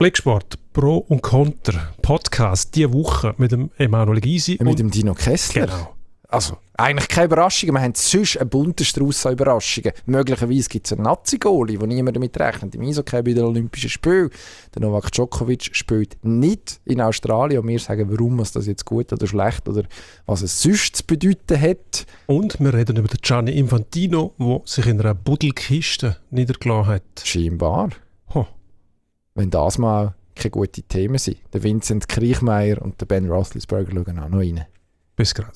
Blicksport, Pro und Contra, Podcast, diese Woche mit dem Emanuel Gysi. Mit dem Dino Kessler. Genau. Also, eigentlich keine Überraschungen. Wir haben sonst einen bunten Strauss an Überraschungen. Möglicherweise gibt es einen Nazi-Goalie, wo niemand damit rechnet. Im Eishockey bei den Olympischen Spielen. Der Novak Djokovic spielt nicht in Australien. Und wir sagen, warum was das jetzt gut oder schlecht oder was es sonst zu bedeuten hat. Und wir reden über den Gianni Infantino, der sich in einer Buddelkiste niedergelassen hat. Scheinbar. Oh. Wenn das mal keine guten Themen sind. Der Vincent Kriechmeier und der Ben Roethlisberger schauen auch noch rein. Bis gerade.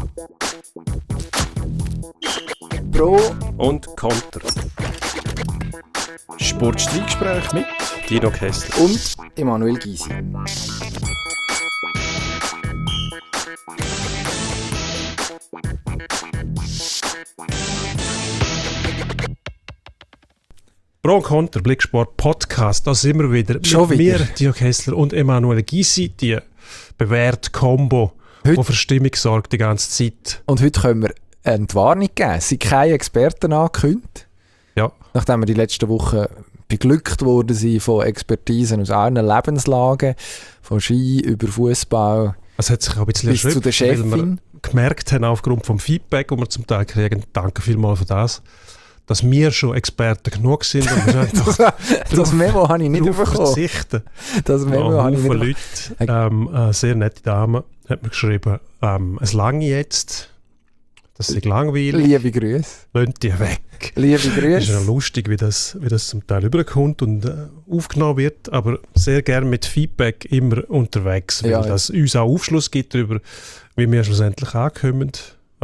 Pro und Contra. Sportstreitgespräch mit Dino Kessler und Emanuel Gysi. Pro und Contra, Blicksport Podcast, da sind wir wieder. Schon mit wieder. mir, Dino Kessler und Emanuel Gysi, die bewährte Combo, die für Stimmung sorgt die ganze Zeit. Und heute können wir eine Entwarnung geben. Es sind keine Experten angekündigt. Ja. Nachdem wir die letzten Wochen beglückt worden sind von Expertisen aus allen Lebenslagen, von Ski über Fußball Es hat sich auch ein bisschen bis zu der weil wir Chefin. gemerkt haben, aufgrund vom Feedback, das wir zum Teil kriegen, danke vielmals für das, dass wir schon Experten genug sind und wir einfach Das Memo habe ich nicht darauf bekommen. verzichten. Das Memo Ja, habe ich nicht Leute, bekommen. eine sehr nette Dame hat mir geschrieben, es lange jetzt, das ist langweilig, Liebe Grüße. lasst die weg. Liebe Es ist ja Grüße. lustig, wie das zum Teil überkommt und aufgenommen wird, aber sehr gerne mit Feedback immer unterwegs, weil Ja, ja. das uns auch Aufschluss gibt darüber, wie wir schlussendlich ankommen.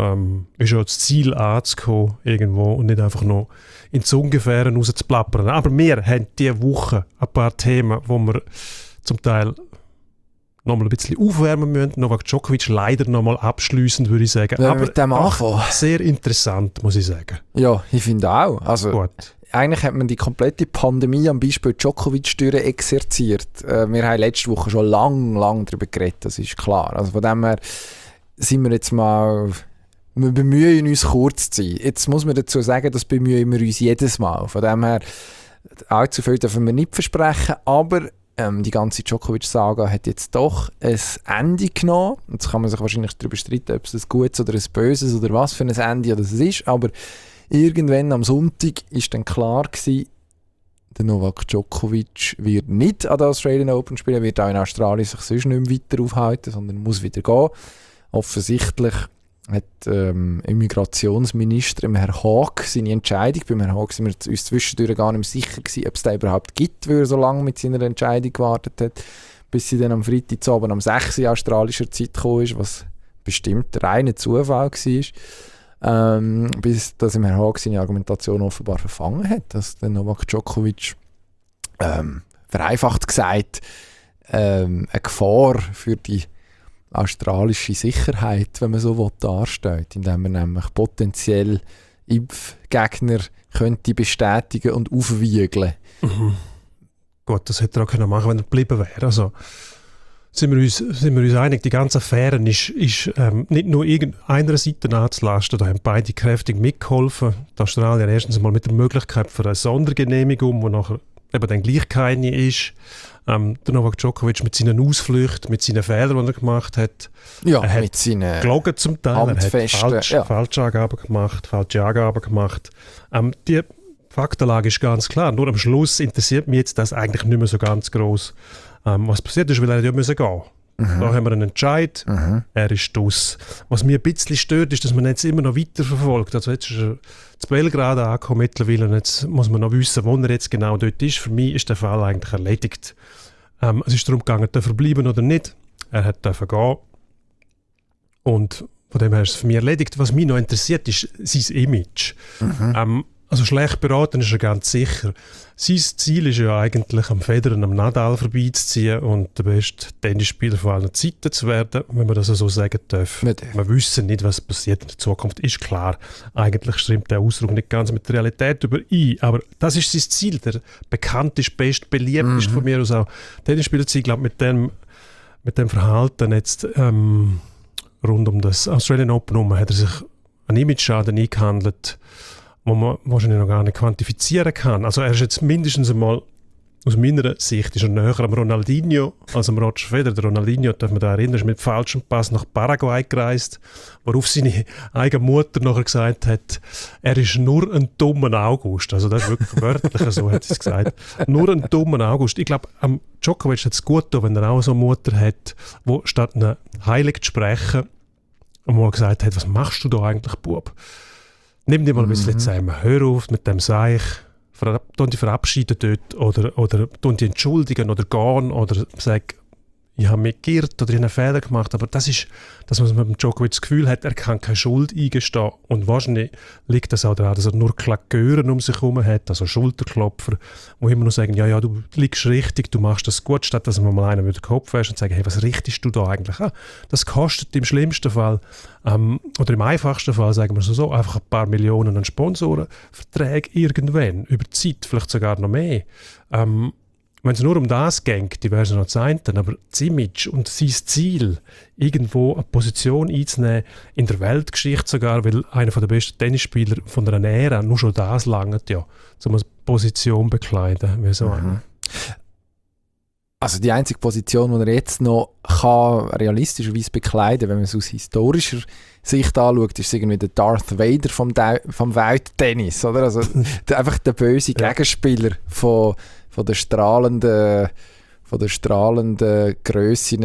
Ist ja das Ziel anzukommen irgendwo und nicht einfach noch ins Ungefähre rauszuplappern. Aber wir haben diese Woche ein paar Themen, wo wir zum Teil nochmal ein bisschen aufwärmen müssen. Novak Djokovic leider nochmal abschliessend, würde ich sagen. Wollen wir Aber mit dem anfangen? sehr interessant, muss ich sagen. Ja, ich finde auch. Also, Gut. eigentlich hat man die komplette Pandemie am Beispiel Djokovic exerziert. Wir haben letzte Woche schon lang darüber geredet, das ist klar. Also von dem her sind wir jetzt mal... Wir bemühen uns, kurz zu sein. Jetzt muss man dazu sagen, das bemühen wir uns jedes Mal. Von dem her, allzu viel dürfen wir nicht versprechen, aber die ganze Djokovic-Saga hat jetzt doch ein Ende genommen. Jetzt kann man sich wahrscheinlich darüber streiten, ob es ein gutes oder ein böses oder was für ein Ende das ist, aber irgendwann am Sonntag war dann klar gewesen, der Novak Djokovic wird nicht an der Australian Open spielen, wird auch in Australien sich sonst nicht mehr weiter aufhalten, sondern muss wieder gehen. Offensichtlich hat Immigrationsminister Herr Haag seine Entscheidung, beim Herrn Haag sind wir uns zwischendurch gar nicht mehr sicher gewesen, ob es den überhaupt gibt, weil er so lange mit seiner Entscheidung gewartet hat, bis sie dann am Freitagabend um 6 Uhr australischer Zeit gekommen ist, was bestimmt der reine Zufall war, bis dass Herr Haag seine Argumentation offenbar verfangen hat, dass der Novak Djokovic vereinfacht gesagt eine Gefahr für die australische Sicherheit, wenn man so will, darstellt, indem man nämlich potenziell Impfgegner könnte bestätigen und aufwiegeln. Mhm. Gut, das hätte er auch können machen, wenn er geblieben wäre. Also sind wir uns einig, die ganze Affäre ist nicht nur irgendeiner Seite anzulasten, da haben beide kräftig mitgeholfen. Die Australier erstens mal mit der Möglichkeit für eine Sondergenehmigung, die nachher eben dann gleich keine ist. Der Novak Djokovic mit seinen Ausflüchten, mit seinen Fehlern, die er gemacht hat. Ja, er hat mit seinen gelogen zum Teil, Handfesten, er hat falsche Angaben gemacht. Die Faktenlage ist ganz klar. Nur am Schluss interessiert mich jetzt das eigentlich nicht mehr so ganz gross. Was passiert ist, weil er ja gehen musste. Da haben wir einen Entscheid, er ist draus. Was mich ein bisschen stört, ist, dass man jetzt immer noch weiterverfolgt. Also jetzt ist er zu Belgrad angekommen mittlerweile und jetzt muss man noch wissen, wo er jetzt genau dort ist. Für mich ist der Fall eigentlich erledigt. Es ist darum gegangen, darf er bleiben oder nicht. Er hat gehen. Und von dem her ist es für mich erledigt. Was mich noch interessiert, ist sein Image. Also schlecht beraten ist er ganz sicher. Sein Ziel ist ja eigentlich, am Federer und am Nadal vorbeizuziehen und der beste Tennisspieler von allen Zeiten zu werden, wenn man das so sagen darf. Wir wissen nicht, was passiert in der Zukunft, ist klar. Eigentlich stimmt der Ausdruck nicht ganz mit der Realität überein, aber das ist sein Ziel. Der bekannteste, beliebteste von mir aus auch Tennisspieler zu sein. Ich glaube, mit dem Verhalten jetzt rund um das Australian Open hat er sich einen Image-Schaden eingehandelt, wo man wahrscheinlich noch gar nicht quantifizieren kann. Also er ist jetzt mindestens einmal aus meiner Sicht ist er näher am Ronaldinho als am Roger Federer. Der Ronaldinho, darf man da erinnern, ist mit falschem Pass nach Paraguay gereist, worauf seine eigene Mutter nachher gesagt hat, er ist nur ein dummer August. Also das ist wirklich wörtlich, so hat sie es gesagt. Nur ein dummer August. Ich glaube, am Djokovic hat es gut getan, wenn er auch so eine Mutter hat, die statt einer Heilig zu sprechen, einmal gesagt hat, was machst du da eigentlich, Bub? Nimm dir mal ein bisschen zusammen, hör auf mit dem Seich, die verabschieden dort oder die entschuldigen oder gehen oder sagen, ich habe mich geirrt oder ich habe einen Fehler gemacht. Aber das ist, dass man mit Djokovic das Gefühl hat, er kann keine Schuld eingestehen. Und wahrscheinlich liegt das auch daran, dass er nur Klagören um sich herum hat, also Schulterklopfer, die immer nur sagen, ja, du liegst richtig, du machst das gut, statt dass man mal einen mit dem Kopf wäscht und sagt, hey, was richtest du da eigentlich an? Das kostet im schlimmsten Fall, oder im einfachsten Fall, sagen wir so, einfach ein paar Millionen an Sponsorenverträge irgendwann, über die Zeit, vielleicht sogar noch mehr. Wenn es nur um das geht, die wäre es noch das eine, aber das Image und sein Ziel, irgendwo eine Position einzunehmen, in der Weltgeschichte sogar, weil einer der besten Tennisspieler von einer Ära, nur schon das langt ja, um eine Position bekleiden. Wie so Also die einzige Position, die er jetzt noch kann, realistischerweise bekleiden, wenn man es aus historischer Sicht anschaut, ist irgendwie der Darth Vader vom Welttennis, oder? Also einfach der böse Gegenspieler von der strahlenden Grössen,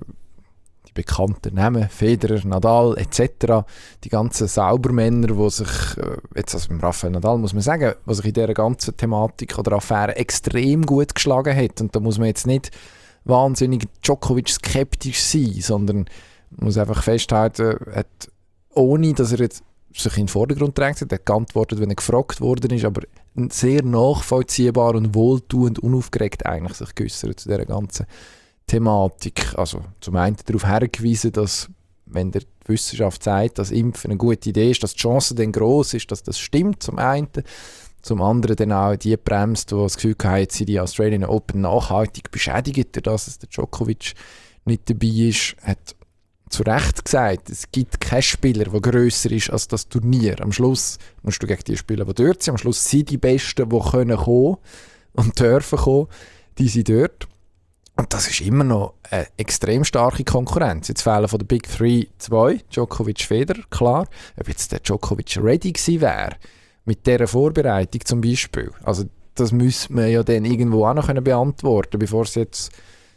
die bekannten Namen, Federer, Nadal etc., die ganzen Saubermänner, die sich, jetzt also beim Rafael Nadal muss man sagen, die sich in dieser ganzen Thematik oder Affäre extrem gut geschlagen hat. Und da muss man jetzt nicht wahnsinnig Djokovic-skeptisch sein, sondern man muss einfach festhalten, ohne dass er jetzt sich in den Vordergrund drängt, er hat geantwortet, wenn er gefragt worden ist, aber sehr nachvollziehbar und wohltuend, unaufgeregt eigentlich sich geäussert zu dieser ganzen Thematik. Also zum einen darauf hingewiesen, dass, wenn die Wissenschaft sagt, dass Impfen eine gute Idee ist, dass die Chance dann gross ist, dass das stimmt, zum einen. Zum anderen dann auch die bremst, die das Gefühl haben, jetzt sind die Australian Open nachhaltig beschädigt, dadurch, dass der Djokovic nicht dabei ist, hat zu Recht gesagt, es gibt keinen Spieler, der grösser ist als das Turnier. Am Schluss musst du gegen die Spieler, die dort sind. Am Schluss sind die Besten, die können kommen und dürfen kommen, die sind dort. Und das ist immer noch eine extrem starke Konkurrenz. Jetzt fehlen von der Big Three 2, Djokovic, Federer, klar. Ob jetzt der Djokovic ready gewesen wäre, mit dieser Vorbereitung zum Beispiel. Also das müsste man ja dann irgendwo auch noch beantworten können, bevor es jetzt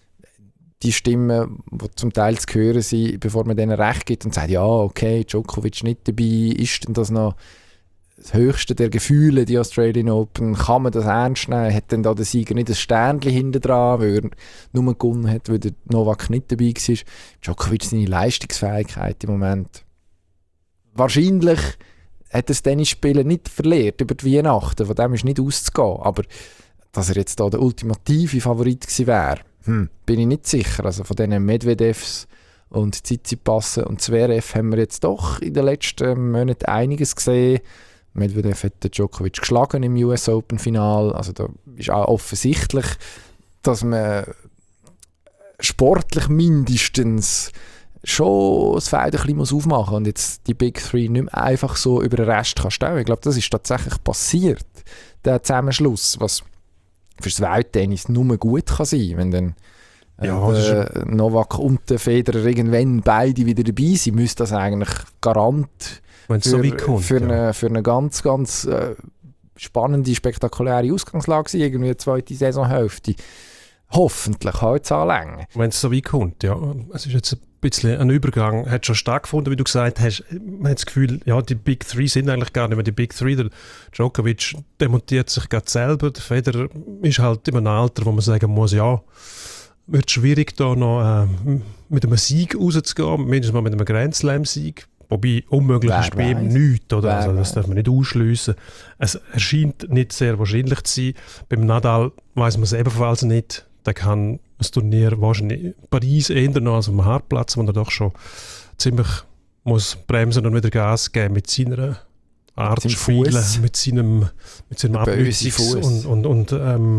die Stimmen, die zum Teil zu hören sind, bevor man denen recht gibt und sagt, ja, okay, Djokovic nicht dabei, ist denn das noch das höchste der Gefühle, die Australian Open, kann man das ernst nehmen? Hat denn da der Sieger nicht ein Sternchen hinten dran, weil er nur gewonnen hat, weil der Novak nicht dabei war? Djokovic seine Leistungsfähigkeit im Moment. Wahrscheinlich hat das Tennisspielen nicht verliert über die Weihnachten, von dem ist nicht auszugehen, aber dass er jetzt da der ultimative Favorit gewesen wäre, bin ich nicht sicher. Also von diesen Medvedevs und Tsitsipas und Zverev haben wir jetzt doch in den letzten Monaten einiges gesehen. Medvedev hat den Djokovic geschlagen im US Open Final. Also da ist auch offensichtlich, dass man sportlich mindestens schon das Feld ein bisschen aufmachen muss und jetzt die Big Three nicht mehr einfach so über den Rest kann stellen. Ich glaube, das ist tatsächlich passiert, der Zusammenschluss, was für das Welttennis nur gut kann sein, wenn dann Novak und der Federer irgendwann beide wieder dabei sind, müsste das eigentlich Garant für eine ganz, ganz spannende, spektakuläre Ausgangslage sein, irgendwie eine zweite Saisonhälfte. Hoffentlich halt es anlängen. Wenn es so weit kommt, ja. Es ist jetzt ein bisschen ein Übergang, hat schon stattgefunden, wie du gesagt hast. Man hat das Gefühl, ja, die Big Three sind eigentlich gar nicht mehr die Big Three. Der Djokovic demontiert sich gerade selber. Der Federer ist halt in einem Alter, wo man sagen muss, ja, wird schwierig, da noch mit einem Sieg rauszugehen, mindestens mal mit einem Grand Slam-Sieg. Wobei unmöglich ist bei ihm nichts, oder? Also das darf man nicht ausschliessen. Es erscheint nicht sehr wahrscheinlich zu sein. Beim Nadal weiss man es ebenfalls nicht. Der kann das Turnier wahrscheinlich Paris eher noch als am Hartplatz, wo er doch schon ziemlich muss bremsen und wieder Gas geben mit seiner Art zu spielen, mit seinem Abnützungs- und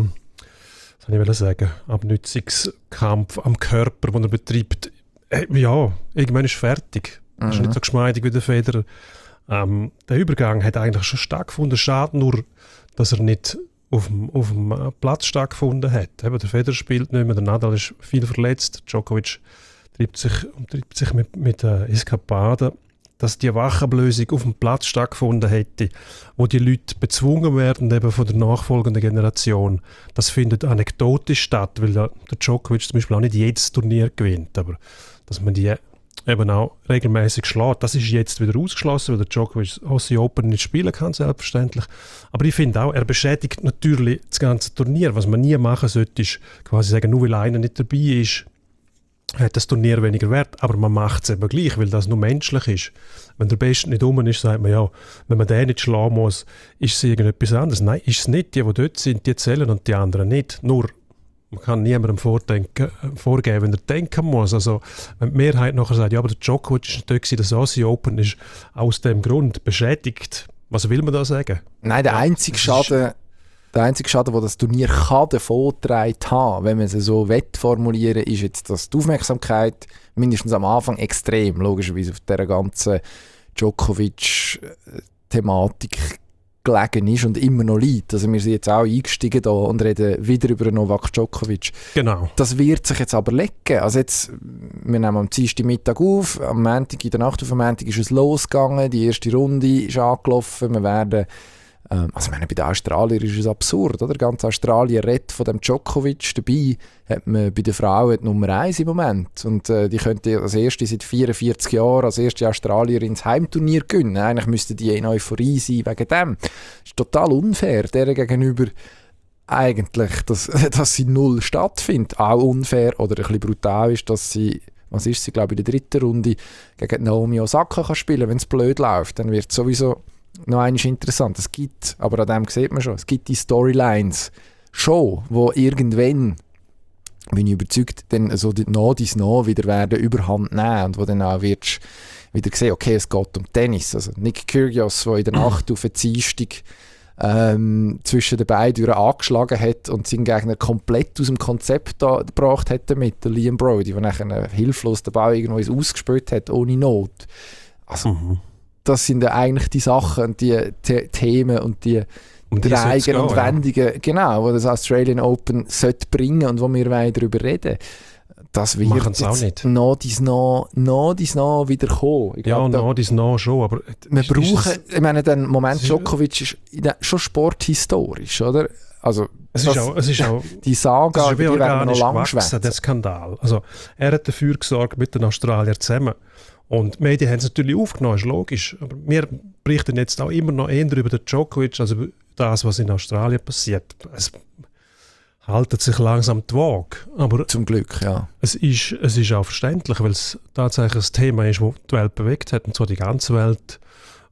was soll ich sagen, Abnützungskampf am Körper, den er betreibt. Ja, irgendwann ist fertig. Das ist nicht so geschmeidig wie der Federer. Der Übergang hat eigentlich schon stattgefunden. Schade nur, dass er nicht auf dem Platz stattgefunden hat. Eben, der Federer spielt nicht mehr, der Nadal ist viel verletzt, Djokovic treibt sich mit Eskapaden, dass die Wachablösung auf dem Platz stattgefunden hätte, wo die Leute bezwungen werden eben von der nachfolgenden Generation. Das findet anekdotisch statt, weil der Djokovic zum Beispiel auch nicht jedes Turnier gewinnt, aber dass man die eben auch regelmäßig schlägt. Das ist jetzt wieder ausgeschlossen, weil der Djokovic Aussie Open nicht spielen kann, selbstverständlich. Aber ich finde auch, er beschädigt natürlich das ganze Turnier. Was man nie machen sollte, ist quasi sagen, nur weil einer nicht dabei ist, hat das Turnier weniger Wert. Aber man macht es eben gleich, weil das nur menschlich ist. Wenn der Beste nicht rum ist, sagt man ja, wenn man den nicht schlagen muss, ist es irgendetwas anderes. Nein, ist es nicht. Die dort sind, die zählen und die anderen nicht. Nur man kann niemandem vorgeben, wenn er denken muss. Also, wenn die Mehrheit nachher sagt, ja, aber der Djokovic ist nicht dort, das Aussie Open ist aus dem Grund beschädigt. Was will man da sagen? Nein, der einzige Schaden, den das Turnier kann davongetragen haben, wenn man es so formulieren will, ist jetzt, dass die Aufmerksamkeit mindestens am Anfang extrem, logischerweise, auf dieser ganzen Djokovic-Thematik gelegen ist und immer noch liegt. Also wir sind jetzt auch eingestiegen da und reden wieder über Novak Djokovic. Genau. Das wird sich jetzt aber legen. Also jetzt, wir nehmen am Dienstagmittag auf, am Montag, in der Nacht auf dem Montag ist es losgegangen, die erste Runde ist angelaufen, wir werden also ich meine, bei den Australiern ist es absurd, oder? Ganz Australien redet von dem Djokovic. Dabei hat man bei den Frauen die Nummer 1 im Moment. Und die könnte als erste seit 44 Jahren als erste Australierin ins Heimturnier gewinnen. Eigentlich müssten die in Euphorie sein wegen dem. Das ist total unfair, deren gegenüber eigentlich, dass sie null stattfindet. Auch unfair oder ein bisschen brutal ist, dass sie, was ist sie, glaube ich, in der dritten Runde gegen Naomi Osaka kann spielen. Wenn es blöd läuft, dann wird es sowieso noch einmal interessant. Es gibt, aber an dem sieht man schon, es gibt die Storylines schon, wo irgendwann, bin ich überzeugt, dann so dies noch wieder werden Überhand nehmen und wo dann auch wirst wieder sehen, okay, es geht um Tennis. Also Nick Kyrgios, der in der Nacht auf den Dienstag zwischen den beiden angeschlagen hat und seinen Gegner komplett aus dem Konzept gebracht hat mit der Liam Brody, der nachher hilflos den Ball irgendwo ausgespielt hat, ohne Not. Also das sind ja eigentlich die Sachen und die Themen und die Drehen und Wendungen, genau, die das Australian Open sollte bringen und wo wir darüber reden. Das wird jetzt auch nicht. Noch wieder kommen. Ja, noch schon, aber wir brauchen, ich meine, der Moment Djokovic ist schon sporthistorisch, oder? Also es ist auch die Saga, die werden wir noch lange schwätzen. Der Skandal. Also er hat dafür gesorgt mit den Australiern zusammen. Und die Medien haben es natürlich aufgenommen, ist logisch. Aber wir berichten jetzt auch immer noch eher über den Djokovic, also über das, was in Australien passiert. Es haltet sich langsam die Waage. Aber zum Glück, ja. Es ist auch verständlich, weil es tatsächlich ein Thema ist, das die Welt bewegt hat, und zwar die ganze Welt.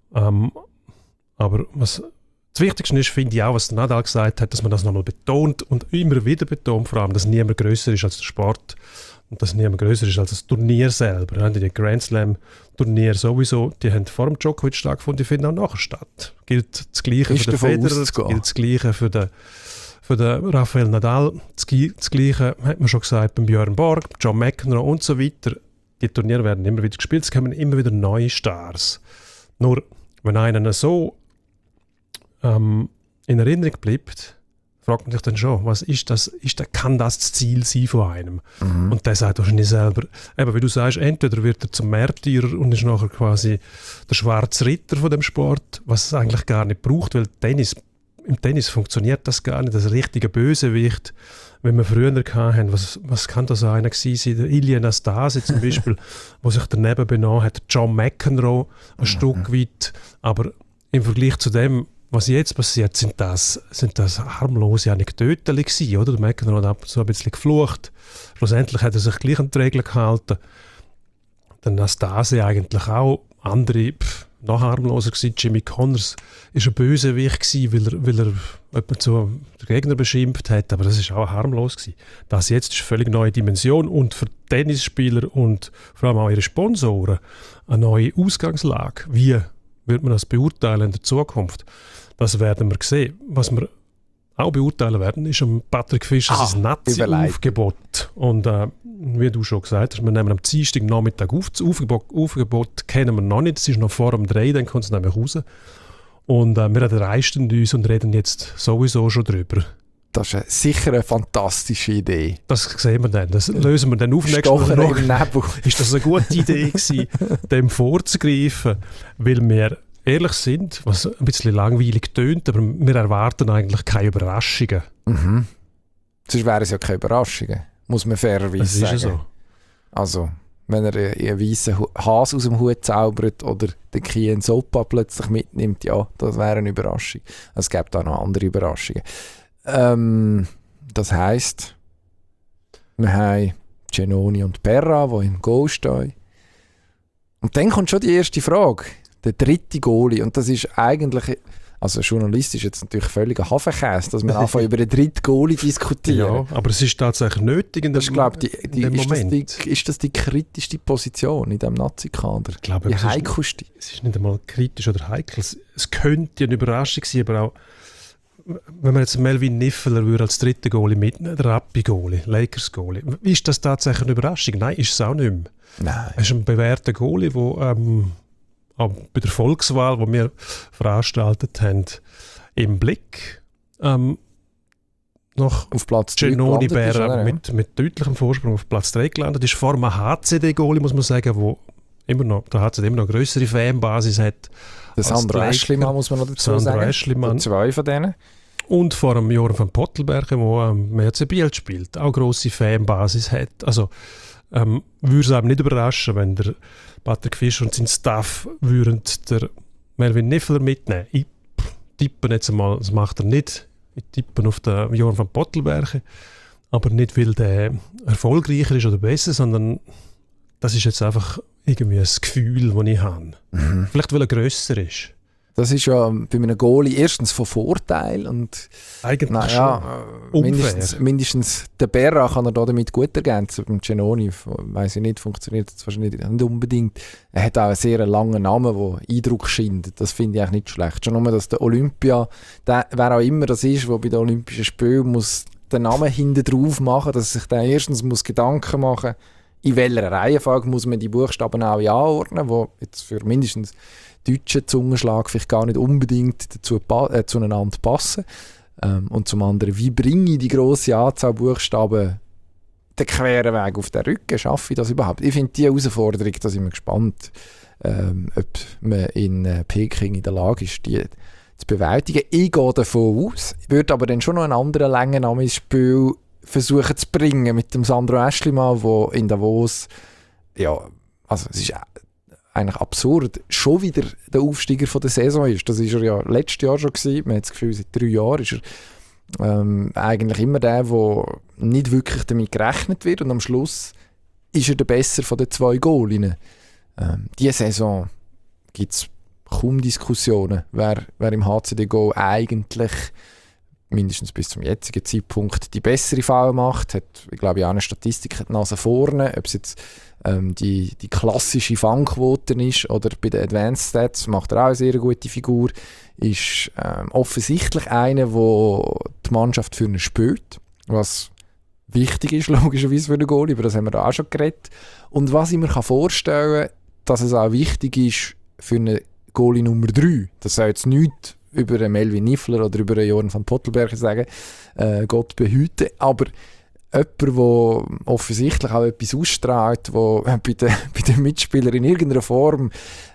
Aber das Wichtigste ist, finde ich auch, was Nadal gesagt hat, dass man das nochmal betont und immer wieder betont, vor allem, dass niemand grösser ist als der Sport. Und dass niemand grösser ist als das Turnier selber. Die Grand Slam-Turnier sowieso, die haben vor dem Djokovic stattgefunden, die finden auch nachher statt. Gilt das Gleiche für den Federer, gilt das Gleiche für den Rafael Nadal, das Gleiche hat man schon gesagt beim Björn Borg, John McEnroe und so weiter. Die Turniere werden immer wieder gespielt, es kommen immer wieder neue Stars. Nur, wenn einer so in Erinnerung bleibt, fragt man sich dann schon, was ist das? Kann das Ziel sein von einem? Und der sagt wahrscheinlich selber, eben wie du sagst, entweder wird er zum Märtyrer und ist nachher quasi der schwarze Ritter von dem Sport, was es eigentlich gar nicht braucht, weil im Tennis funktioniert das gar nicht, das richtige Bösewicht, wenn wir früher hatten, was kann das einer gewesen sein? Der Ilie Nastase zum Beispiel, der sich daneben benommen hat, John McEnroe ein Stück weit, aber im Vergleich zu dem, was jetzt passiert, sind das harmlose Anekdoten gewesen, oder? Der McEnroe hat ab und zu ein bisschen geflucht. Schlussendlich hat er sich gleich an die Regeln gehalten. Der Nastase eigentlich auch. Andere, noch harmloser gewesen. Jimmy Connors war ein Bösewicht gewesen, weil er jemanden zu den Gegner beschimpft hat, aber das war auch harmlos gewesen. Das jetzt ist eine völlig neue Dimension und für Tennisspieler und vor allem auch ihre Sponsoren eine neue Ausgangslage. Wie wird man das beurteilen in der Zukunft? Das werden wir sehen. Was wir auch beurteilen werden, ist Patrick Fischer sein Nazi-Aufgebot. Und wie du schon gesagt hast, wir nehmen am Dienstag Nachmittag auf. Das Aufgebot kennen wir noch nicht. Es ist noch vor dem 3, dann kommt es nämlich raus. Und wir erdreisten uns und reden jetzt sowieso schon drüber. Das ist sicher eine fantastische Idee. Das sehen wir dann. Das lösen wir dann auf. Stocher im Nebel. Ist das eine gute Idee gewesen, dem vorzugreifen? Weil wir ehrlich sind, was ein bisschen langweilig tönt, aber wir erwarten eigentlich keine Überraschungen. Mhm. Sonst wären es ja keine Überraschungen, muss man fairerweise sagen. Das ist ja so. Also, wenn er einen weißen Hase aus dem Hut zaubert oder den Kien Sopa plötzlich mitnimmt, ja, das wäre eine Überraschung. Es gibt auch noch andere Überraschungen. Das heisst, wir haben Giannoni und Perra, die im Goal stehen. Und dann kommt schon die erste Frage. Der dritte Goalie. Und das ist eigentlich, also journalistisch jetzt natürlich völliger Hafenkäse, dass wir anfangen über den dritten Goalie diskutieren. Ja, aber es ist tatsächlich nötig in dem, das ist, glaub, Moment. Ist das die kritischste Position in diesem Nazi-Kader? Ich glaube, die heikelste? Es ist nicht einmal kritisch oder heikel. Es könnte eine Überraschung sein, aber auch wenn man jetzt Melvin Niffeler würde als dritten Goalie mitnehmen, der Rappi-Goalie, Lakers-Goalie, ist das tatsächlich eine Überraschung? Nein, ist es auch nicht mehr. Nein. Er ist ein bewährter Goalie, der auch bei der Volkswahl, die wir veranstaltet haben, im Blick noch auf Platz 3 Giannoni Berra mit deutlichem Vorsprung auf Platz 3 gelandet ist. Vor einem HCD-Goalie, muss man sagen, wo immer noch, der HCD immer noch eine grössere Fanbasis hat. Der Sandro Eschlimann muss man noch dazu sagen. Eschlimann. 2 von denen. Und vor dem Joran van Pottelberger, der am RC Biel spielt, auch eine grosse Fanbasis hat. Also würde es einem nicht überraschen, wenn der Patrick Fischer und sein Staff würden der Melvin Niffeler mitnehmen. Ich tippe jetzt einmal, das macht er nicht. Ich tippe auf den Joran van Pottelberger. Aber nicht, weil der erfolgreicher ist oder besser, sondern das ist jetzt einfach irgendwie ein Gefühl, das ich habe. Mhm. Vielleicht, weil er grösser ist. Das ist ja bei einem Goalie erstens von Vorteil und eigentlich schon mindestens der Berra kann er damit gut ergänzen. Beim Giannoni, weiss ich nicht, funktioniert das wahrscheinlich nicht unbedingt. Er hat auch einen sehr langen Namen, der Eindruck schindet. Das finde ich eigentlich nicht schlecht. Schon nur, dass der Olympia, wer auch immer das ist, der bei den Olympischen Spielen muss den Namen hinten drauf machen, dass sich der erstens muss Gedanken machen, in welcher Reihenfolge muss man die Buchstaben auch anordnen, wo jetzt für mindestens deutschen Zungenschlag vielleicht gar nicht unbedingt dazu zueinander passen. Und zum anderen, wie bringe ich die grosse Anzahl Buchstaben den queren Weg auf den Rücken? Schaffe ich das überhaupt? Ich finde diese Herausforderung, da sind wir gespannt, ob man in Peking in der Lage ist, die zu bewältigen. Ich gehe davon aus, ich würde aber dann schon noch einen anderen Längennamen ins Spiel versuchen zu bringen mit dem Sandro Eschlimann, der in Davos, ja, also es ist eigentlich absurd, schon wieder der Aufsteiger von der Saison ist. Das war er ja letztes Jahr schon gewesen. Man hat das Gefühl, seit 3 Jahren ist er eigentlich immer der nicht wirklich damit gerechnet wird. Und am Schluss ist er der Besser von den 2 Goalinnen. Diese Saison gibt es kaum Diskussionen, wer im HCD Go eigentlich mindestens bis zum jetzigen Zeitpunkt die bessere Foul macht. Hat, ich glaube, auch eine Statistik hat die Nase vorne. Ob es jetzt die klassische Fangquote ist oder bei den Advanced Stats macht er auch eine sehr gute Figur. Ist offensichtlich einer, der die Mannschaft für ihn spielt, was wichtig ist, logischerweise für den Goalie, über das haben wir da auch schon geredet. Und was ich mir vorstellen kann, dass es auch wichtig ist für einen Goalie Nummer 3. Das soll jetzt nichts über einen Melvin Niffeler oder über einen Joran van Pottelberger sagen, Gott behüte, aber jemand, der offensichtlich auch etwas ausstrahlt, der bei den Mitspielern in irgendeiner Form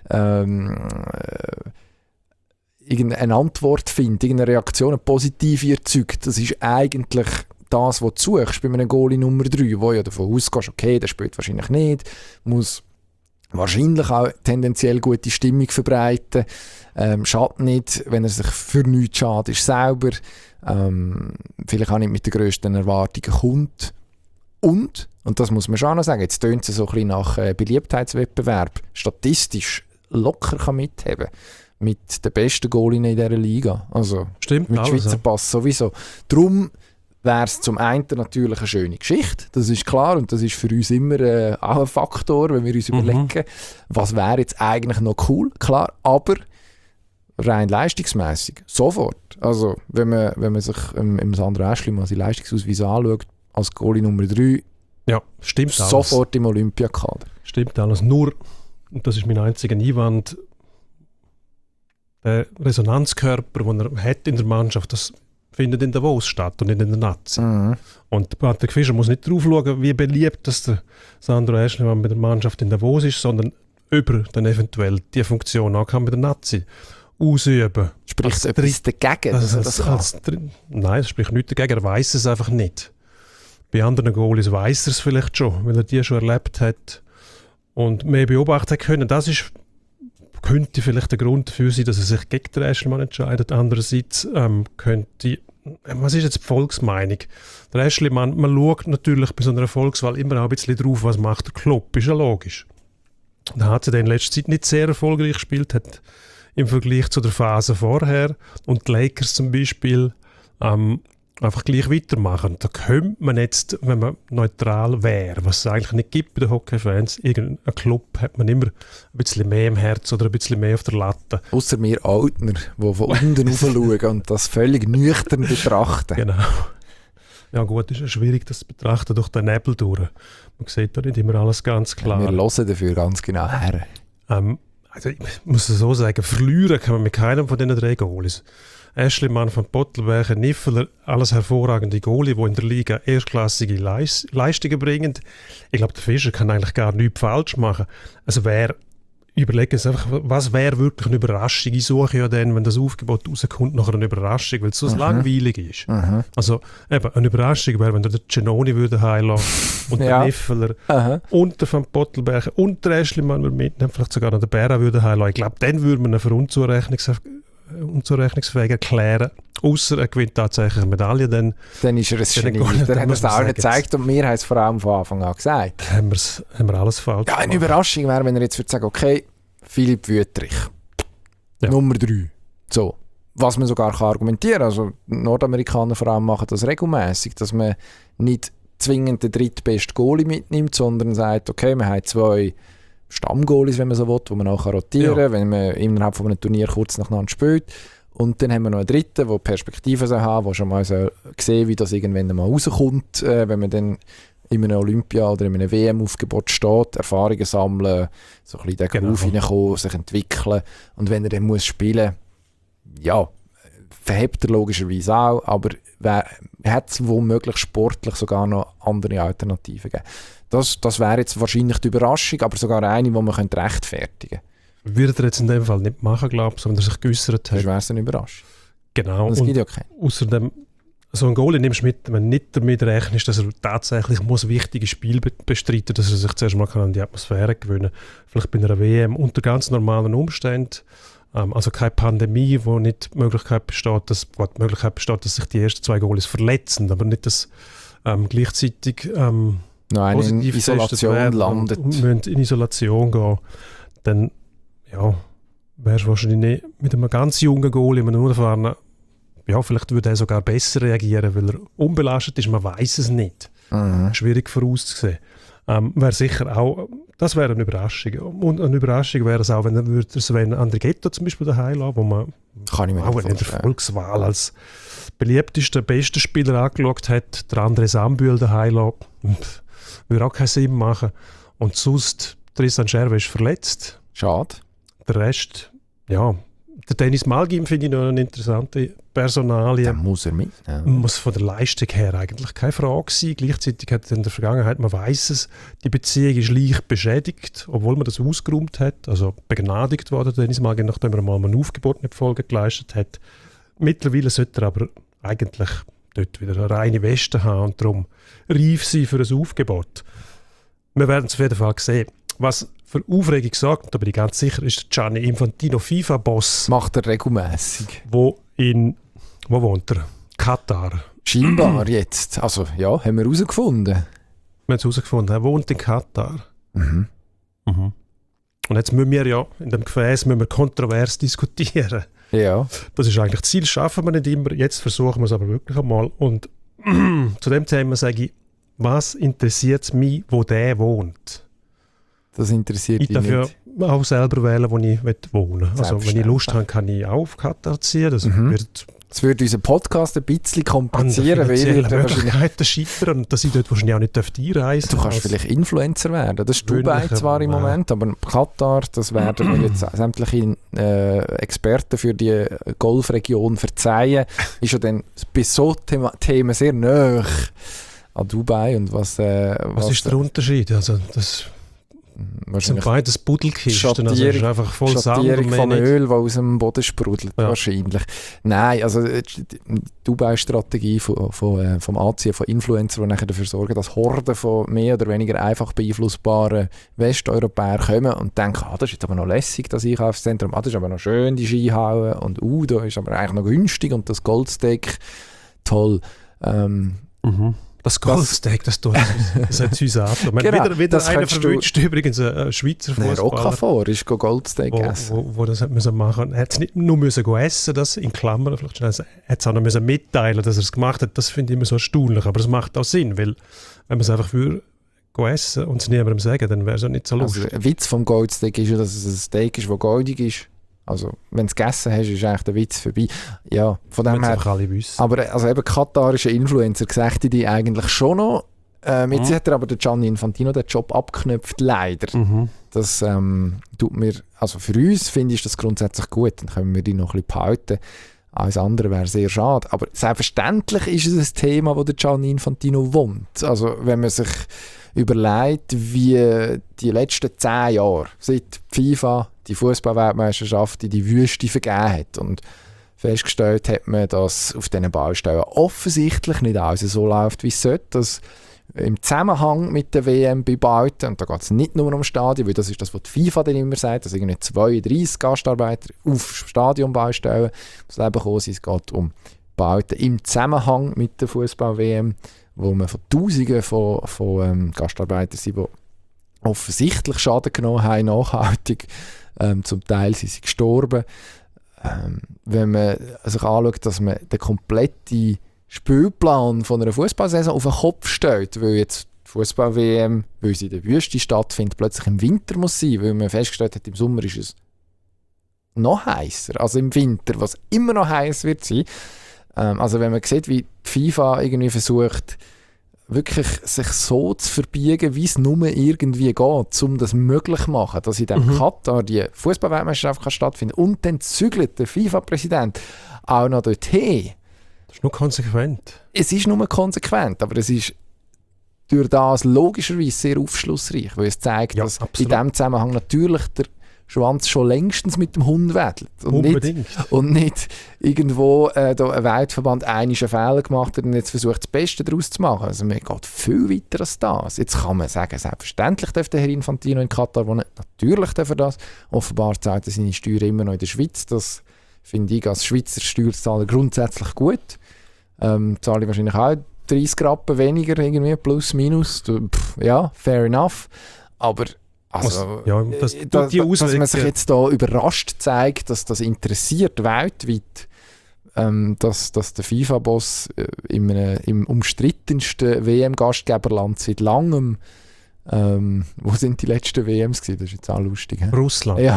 irgendeine Antwort findet, irgendeine Reaktion, eine positive erzeugt, das ist eigentlich das, was du suchst bei einem Goalie Nummer 3, wo ja davon ausgehst, okay, der spielt wahrscheinlich nicht, muss wahrscheinlich auch tendenziell gute Stimmung verbreiten, schadet nicht, wenn er sich für nichts schadet, ist selber, vielleicht auch nicht mit den grössten Erwartungen kommt. Und das muss man schon noch sagen, jetzt tönt es so ein bisschen nach Beliebtheitswettbewerb, statistisch locker kann mitheben mit den besten Goalinnen in dieser Liga. Also stimmt, mit Schweizer Pass sowieso. Darum wäre es zum einen natürlich eine schöne Geschichte, das ist klar, und das ist für uns immer auch ein Faktor, wenn wir uns überlegen, was wäre jetzt eigentlich noch cool, klar, aber rein leistungsmässig sofort. Also wenn man sich im Sandro Eschlimann seine Leistungsausweis anschaut, als Goalie Nummer 3, ja, stimmt sofort alles. Im Olympiakader. Stimmt alles, nur, und das ist mein einziger Einwand, der Resonanzkörper, den er hat in der Mannschaft, das findet in Davos statt und nicht in der Nazi. Und Patrick Fischer muss nicht drauf schauen, wie beliebt dass der Sandro Aeschlimann mit der Mannschaft in Davos ist, sondern über dann eventuell die Funktion auch kann mit der Nazi ausüben. Spricht es etwas dagegen? Nein, es spricht nichts dagegen, er weiß es einfach nicht. Bei anderen Goalies weiß er es vielleicht schon, weil er die schon erlebt hat und mehr beobachten können. Das könnte vielleicht der Grund dafür sein, dass er sich gegen den Aeschlimann entscheidet. Andererseits was ist jetzt die Volksmeinung? Der Aeschlimann, man schaut natürlich bei so einer Volkswahl immer auch ein bisschen drauf, was macht der Klopp, ist ja logisch. Da hat er in letzter Zeit nicht sehr erfolgreich gespielt, hat im Vergleich zu der Phase vorher und die Lakers zum Beispiel einfach gleich weitermachen. Da könnte man jetzt, wenn man neutral wäre, was es eigentlich nicht gibt bei den Hockey-Fans, irgendein Club hat man immer ein bisschen mehr im Herz oder ein bisschen mehr auf der Latte. Ausser wir Altner, die von unten rauf schauen und das völlig nüchtern betrachten. Genau. Ja gut, ist ja schwierig, das zu betrachten durch den Nebel durch. Man sieht da nicht immer alles ganz klar. Ja, wir hören dafür ganz genau her. Also ich muss es so sagen, verlieren kann man mit keinem von diesen 3 Goalies. Aeschlimann, von Pottelberger, Niffeler, alles hervorragende Goalie, die in der Liga erstklassige Leistungen bringen. Ich glaube, der Fischer kann eigentlich gar nichts falsch machen. Also überlegen Sie einfach, was wäre wirklich eine Überraschung? Ich suche ja dann, wenn das Aufgebot rauskommt, nachher eine Überraschung, weil es so langweilig ist. Also eben, eine Überraschung wäre, wenn der Genoni würde heilassen und der Niffeler und der Van Pottelberger und der Aeschlimann würde mitnehmen, vielleicht sogar noch der Bären würde heilassen. Ich glaube, dann würde man ihn für unzurechnungsfähig erklären, außer er gewinnt tatsächlich eine Medaille. Dann ist er ein Genie. Dann hat er es auch nicht gezeigt und wir haben es vor allem von Anfang an gesagt. Haben wir alles falsch gemacht. Eine Überraschung wäre, wenn er jetzt würde sagen, okay, Philipp Wüttrich, Nummer 3. So. Was man sogar kann argumentieren kann. Also Nordamerikaner vor allem machen das regelmäßig, dass man nicht zwingend den drittbesten Goalie mitnimmt, sondern sagt, okay, wir haben 2 Stammgoalies, wenn man so will, die man auch rotieren kann, wenn man innerhalb von einem Turnier kurz nacheinander spielt. Und dann haben wir noch einen dritten, der Perspektiven haben, der schon mal sehen, wie das irgendwann mal rauskommt, wenn man dann in einem Olympia- oder in einem WM-Aufgebot steht, Erfahrungen sammeln, so ein bisschen in den Groove reinkommen, sich entwickeln. Und wenn er dann muss spielen, ja, verhebt er logischerweise auch, aber hat es womöglich sportlich sogar noch andere Alternativen gegeben. Das wäre jetzt wahrscheinlich die Überraschung, aber sogar eine, die man rechtfertigen könnte. Würde er jetzt in dem Fall nicht machen, glaube ich, wenn er sich geäussert hat. Das wäre es eine Überraschung. Genau. Das gibt ja keinen. Außerdem, so ein Goalie nimmst du mit, wenn du nicht damit rechnest, dass er tatsächlich muss wichtige Spiele bestreiten, dass er sich zuerst mal an die Atmosphäre gewöhnen kann. Vielleicht bei einer WM unter ganz normalen Umständen. Also keine Pandemie, wo nicht die Möglichkeit besteht, dass sich die ersten 2 Goalies verletzen, aber nicht, dass gleichzeitig in Isolation landet. Und müssen in Isolation gehen. Dann wärst du wahrscheinlich nicht mit einem ganz jungen Goalie, einem unerfahrenen, vielleicht würde er sogar besser reagieren, weil er unbelastet ist, man weiß es nicht. Schwierig vorauszusehen. Wäre sicher auch, das wäre eine Überraschung. Und eine Überraschung wäre es auch, wenn er Sven Andrighetto zum Beispiel daheim lassen, wo man auch in der Volkswahl als beliebtester, bester Spieler angeschaut hat, der André Sambühl daheim lassen. Würde auch keinen Sinn machen. Und sonst, Tristan Scherwe ist verletzt. Schade. Der Rest, der Dennis Malgim finde ich noch eine interessante Personalie. Dann muss er mit. Ja. Muss von der Leistung her eigentlich keine Frage sein. Gleichzeitig hat in der Vergangenheit, man weiß es, die Beziehung ist leicht beschädigt, obwohl man das ausgeräumt hat. Also begnadigt worden, Dennis Malgim, nachdem er mal ein Aufgebot nicht Folge geleistet hat. Mittlerweile sollte er aber eigentlich dort wieder eine reine Weste haben und darum reif sein für ein Aufgebot. Wir werden es auf jeden Fall sehen. Was für Aufregung sorgt, da bin ich ganz sicher, ist Gianni Infantino, FIFA-Boss. Macht er regelmäßig. Wo wohnt er? Katar. Scheinbar jetzt. Also ja, haben wir herausgefunden. Wir haben es herausgefunden, er wohnt in Katar. Und jetzt müssen wir in dem Gefäß kontrovers diskutieren. Ja. Das ist eigentlich das Ziel, schaffen wir nicht immer. Jetzt versuchen wir es aber wirklich einmal. Und zu dem Thema sage ich, was interessiert es mich, wo der wohnt? Das interessiert mich nicht. Ich darf ja auch selber wählen, wo ich wohnen will. Also wenn ich Lust habe, kann ich auch auf Katar ziehen. Das wird Das würde unseren Podcast ein bisschen an komplizieren, weil finanziellen wir wahrscheinlich... Möglichkeiten scheitern und dass ich dort wahrscheinlich auch nicht einreisen Du kannst darf. vielleicht Influencer werden. Das ist Dubai Gewöhnlicher zwar im Mann. Moment, aber Katar, das werden mir jetzt sämtliche Experten für die Golfregion verzeihen, ist ja dann bei so Themen sehr nahe an Dubai. Und was ist der Unterschied? Also das sind wahrscheinlich beides Buddelkisten, also das ist Schattierung- einfach voll Sand Schattierung und mehr vom nicht. Öl, das aus dem Boden sprudelt, Ja. wahrscheinlich. Nein, also die Dubai-Strategie vom Anziehen von Influencern, die nachher dafür sorgen, dass Horden von mehr oder weniger einfach beeinflussbaren Westeuropäern kommen und denken, das ist jetzt aber noch lässig, das Einkaufszentrum, das ist aber noch schön, die Skihauen und da ist aber eigentlich noch günstig und das Goldsteak, toll. Das Golfsteak, das hat uns an. Genau, Wieder das einer könntest du- verwünscht, übrigens ein Schweizer Nein, Fußballer, Rocafort ist Goldsteak essen. wo das hat müssen machen. Er hat es nicht nur müssen essen, das in Klammern vielleicht schon, er hat es auch noch müssen mitteilen, dass er es gemacht hat. Das finde ich immer so erstaunlich, aber es macht auch Sinn, weil wenn man es einfach für essen und es niemandem sagen, dann wäre es auch nicht so Also, lustig. ein Witz vom Goldsteak ist ja, dass es ein Steak ist, das goldig ist. Also, wenn du es gegessen hast, ist eigentlich der Witz vorbei. Ja, von Wenn dem es her. einfach alle wissen. Aber also eben katarische Influencer gesagt die eigentlich schon noch. Jetzt hat er aber der Gianni Infantino den Job abgeknöpft, leider. Das tut mir, also für uns finde ich das grundsätzlich gut. Dann können wir die noch ein bisschen behalten. Alles andere wäre sehr schade. Aber selbstverständlich ist es ein Thema, wo der Gianni Infantino wohnt. Also wenn man sich überlegt, wie die letzten 10 Jahre, seit die FIFA die Fußball-Weltmeisterschaft in die Wüste vergeben hat und festgestellt hat man, dass auf diesen Baustellen offensichtlich nicht alles so läuft, wie es sollte, dass im Zusammenhang mit der WM bei Bauten, und da geht es nicht nur um Stadien, weil das ist das, was die FIFA dann immer sagt, dass irgendwie 32 Gastarbeiter auf Stadionbaustellen ums Leben gekommen sind. Es geht um Bauten im Zusammenhang mit der Fußball-WM, wo man von Tausenden von Gastarbeitern sind, die offensichtlich Schaden genommen haben, nachhaltig. Zum Teil sind sie gestorben. Wenn man sich anschaut, dass man den kompletten Spielplan von einer Fußballsaison auf den Kopf stellt, weil jetzt die Fußball-WM, weil sie in der Wüste stattfindet, plötzlich im Winter muss sein, weil man festgestellt hat, im Sommer ist es noch heißer, also im Winter, was immer noch heiß wird sein. Also wenn man sieht, wie die FIFA irgendwie versucht, wirklich sich so zu verbiegen, wie es nur irgendwie geht, um das möglich zu machen, dass in diesem Katar die Fußball-Weltmeisterschaft stattfinden kann. Und dann zügelt der FIFA-Präsident auch noch dorthin. Das ist nur konsequent. Es ist nur konsequent, aber es ist durch das logischerweise sehr aufschlussreich, weil es zeigt, Ja, dass absolut. in diesem Zusammenhang natürlich der Schwanz schon längstens mit dem Hund wedelt. Unbedingt. Und nicht irgendwo da ein Weltverband einen Fehler gemacht hat und jetzt versucht, das Beste daraus zu machen. Also man geht viel weiter als das. Jetzt kann man sagen, selbstverständlich darf der Herr Infantino in Katar wohnen. Natürlich darf er das. Offenbar zahlt er seine Steuern immer noch in der Schweiz. Das finde ich als Schweizer Steuerzahler grundsätzlich gut. Zahle ich wahrscheinlich auch 30 Rappen weniger, irgendwie, plus, minus. Ja, fair enough. Aber also, dass man sich jetzt da überrascht zeigt, dass das interessiert weltweit, dass der FIFA-Boss im umstrittensten WM-Gastgeberland seit langem, wo sind die letzten WMs gewesen? Das ist jetzt auch lustig. He? Russland. Ja.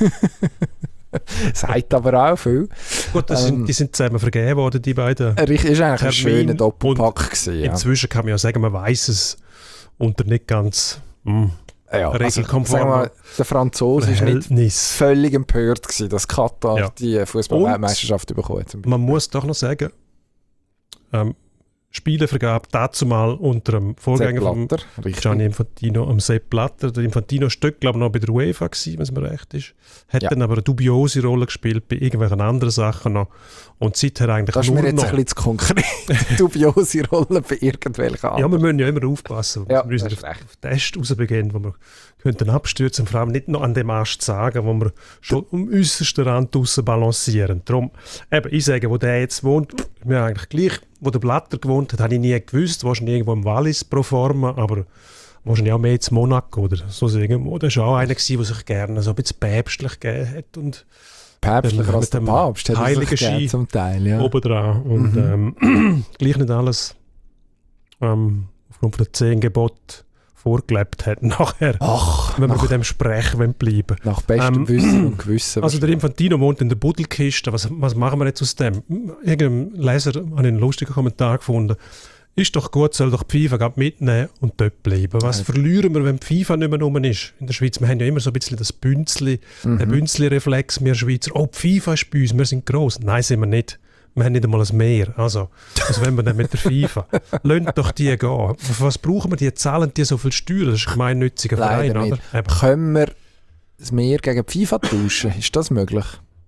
Sagt aber auch viel. Gut, die sind zusammen vergeben worden, die beiden. Ist eigentlich ein Termin schöner Doppelpack gewesen. Ja. Inzwischen kann man ja sagen, man weiß es unter nicht ganz Ja, regelkonform. sagen wir mal, der Franzose ist nicht völlig empört gewesen, dass Katar die Fußball-Weltmeisterschaft bekommen hat. Man muss doch noch sagen, Spielevergabe dazu mal unter dem Vorgänger von Gianni Infantino, am Sepp Blatter. Der Infantino steckt, glaube ich, noch bei der UEFA gewesen, wenn es mir recht ist. Hat dann aber eine dubiose Rolle gespielt bei irgendwelchen anderen Sachen noch. Und seither eigentlich das nur noch... Das ist mir jetzt ein bisschen zu konkret. Dubiose Rolle bei irgendwelchen anderen. Ja, wir müssen ja immer aufpassen. Ja, wir müssen auf Tests rausbegehen, wo wir könnten abstürzen und vor allem nicht noch an dem Ast sagen, wo wir schon am äußersten Rand draussen balancieren. Darum, eben, ich sage, wo der jetzt wohnt, mir eigentlich gleich, wo der Blatter gewohnt hat, habe ich nie gewusst, wahrscheinlich irgendwo im Wallis pro forma, aber wahrscheinlich auch mehr in Monaco oder so irgendwo. Der war auch einer gewesen, der sich gerne so ein bisschen päpstlich gegeben hat und päpstlicher als der Papst hat heiligen sich gegeben, zum Teil, ja. Obendran. Und gleich nicht alles aufgrund von den 10 Geboten vorgelebt hat nachher. Wenn wir bei dem Sprech bleiben. Nach bestem Wissen und Gewissen. Also der Infantino wohnt in der Buddelkiste. Was machen wir jetzt aus dem? Irgendein Leser hat einen lustigen Kommentar gefunden. Ist doch gut, soll doch die FIFA mitnehmen und dort bleiben. Was verlieren wir, wenn die FIFA nicht mehr rum ist? In der Schweiz, wir haben ja immer so ein bisschen das Bünzli, den Bünzli-Reflex, wir Schweizer. Oh, die FIFA ist bei uns, wir sind gross. Nein, sind wir nicht. Wir haben nicht einmal ein Meer. Also wenn wir dann mit der FIFA. Lasst doch die gehen. Was brauchen wir? Die zahlen die so viel Steuern? Das ist ein gemeinnütziger Verein, oder? Können wir das Meer gegen die FIFA tauschen? Ist das möglich?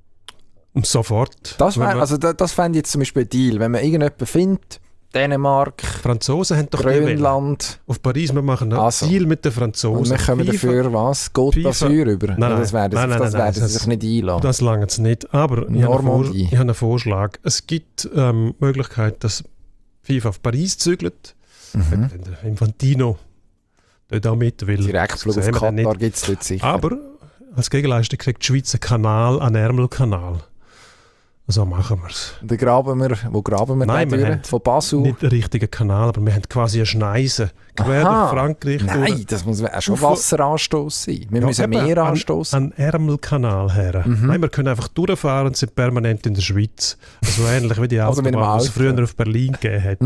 Und sofort. Das fände ich jetzt zum Beispiel ein Deal. Wenn man irgendjemanden findet, Dänemark, Franzosen haben doch Grönland. Auf Paris, wir machen einen Deal mit den Franzosen. Und wir kommen dafür was? Côte d'Azur über? Nein, das werden sie sich nicht einlassen. Das lange es nicht. Aber ich habe einen Vorschlag. Es gibt die Möglichkeit, dass FIFA auf Paris zügelt. Infantino dort auch mit will. Direktflug auf Katar gibt es dort sicher. Aber als Gegenleistung kriegt die Schweiz einen Kanal, einen Ärmelkanal. So machen wir es. Wo graben wir? Nein, wir haben von Basel? Nicht den richtigen Kanal, aber wir haben quasi eine Schneise. Quer durch Frankreich. Nein, das muss schon Wasseranstoß sein. Wir müssen mehr Anstoß. Ein Ärmelkanal her. Nein, wir können einfach durchfahren und sind permanent in der Schweiz. So ähnlich wie die Autobahn, die es früher auf Berlin gegeben hat.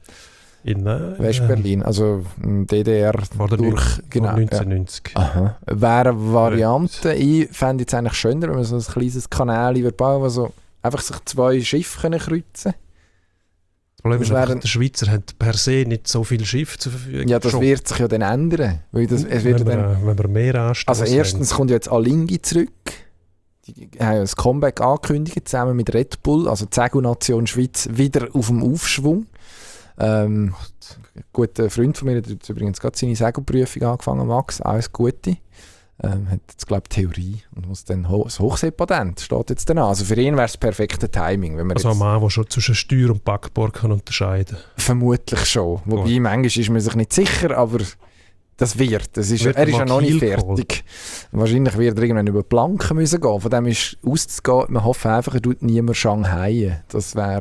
In West-Berlin, also DDR durch, genau, 1990. Ja. Wäre eine Variante. Ich fände es eigentlich schöner, wenn man so ein kleines Kanal bauen, wo so einfach sich 2 Schiffe kreuzen können. Das Problem ist einfach, die Schweizer haben per se nicht so viele Schiffe zur Verfügung. Ja, das wird sich ja dann ändern. Weil wenn wir mehr anstoßen. Also erstens kommt ja jetzt Alinghi zurück. Die haben ein Comeback angekündigt, zusammen mit Red Bull, also die Segelnation Schweiz, wieder auf dem Aufschwung. Ein guter Freund von mir hat jetzt übrigens gerade seine Segelprüfung angefangen, Max, alles Gute. Hat jetzt, glaube ich, Theorie und muss dann das Hochseepatent steht jetzt dann an. Also für ihn wäre es das perfekte Timing. Wenn man also ein Mann, der schon zwischen Steuer und Backbord kann unterscheiden. Vermutlich schon. Wobei, manchmal ist man sich nicht sicher, aber das wird. Er ist ja noch nicht fertig. Wahrscheinlich wird er irgendwann über Planken müssen gehen. Von dem ist auszugehen, man hofft einfach, er tut niemand Shanghai. Das wäre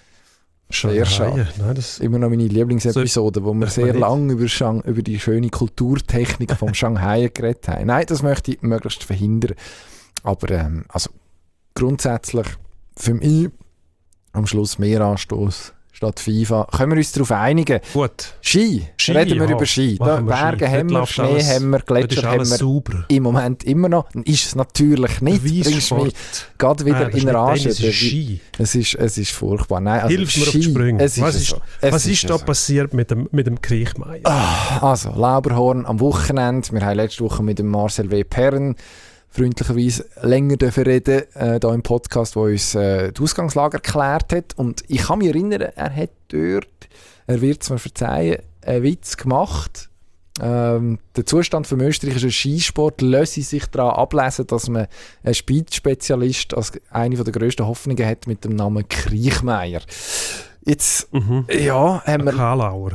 sehr schade. Nein, das immer noch meine Lieblingsepisode, wo wir sehr lange über die schöne Kulturtechnik vom Shanghai geredet haben. Nein, das möchte ich möglichst verhindern. Aber also grundsätzlich für mich am Schluss mehr Anstoß statt FIFA. Können wir uns darauf einigen? Gut. Ski. Reden wir über Ski. Berge haben wir, Schnee haben wir, Gletscher haben wir. Sauber. Im Moment immer noch. Ist es natürlich nicht. Bringst mich gerade wieder in Rage. Es ist Ski. Es ist furchtbar. Nein, also hilf mir auf die Sprünge. Was ist da passiert mit dem Kriechmeier? Also, Lauberhorn am Wochenende. Wir haben letzte Woche mit dem Marcel W. Perren freundlicherweise länger reden hier im Podcast, wo uns die Ausgangslage erklärt hat. Und ich kann mich erinnern, er hat dort, er wird es mir verzeihen, einen Witz gemacht. Der Zustand vom österreichischen Skisport lässt sich daran ablesen, dass man einen Speed-Spezialist als eine der grössten Hoffnungen hat mit dem Namen Kriechmeier. Jetzt haben wir... Kalauer.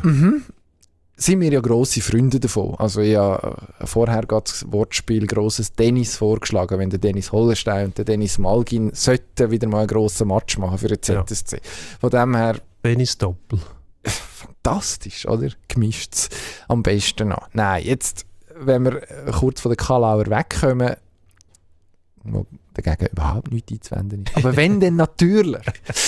Sind wir ja grosse Freunde davon. Also ich habe vorher gerade das Wortspiel «grosses Tennis» vorgeschlagen, wenn der Dennis Hollenstein und der Dennis Malgin sollten wieder mal einen grossen Match machen für den ZSC. Von dem her... Tennis-Doppel. Fantastisch, oder? Gemischt's am besten noch. Nein, jetzt, wenn wir kurz von den Kalauer wegkommen, wo dagegen überhaupt nichts einzuwenden ist. Aber wenn dann natürlich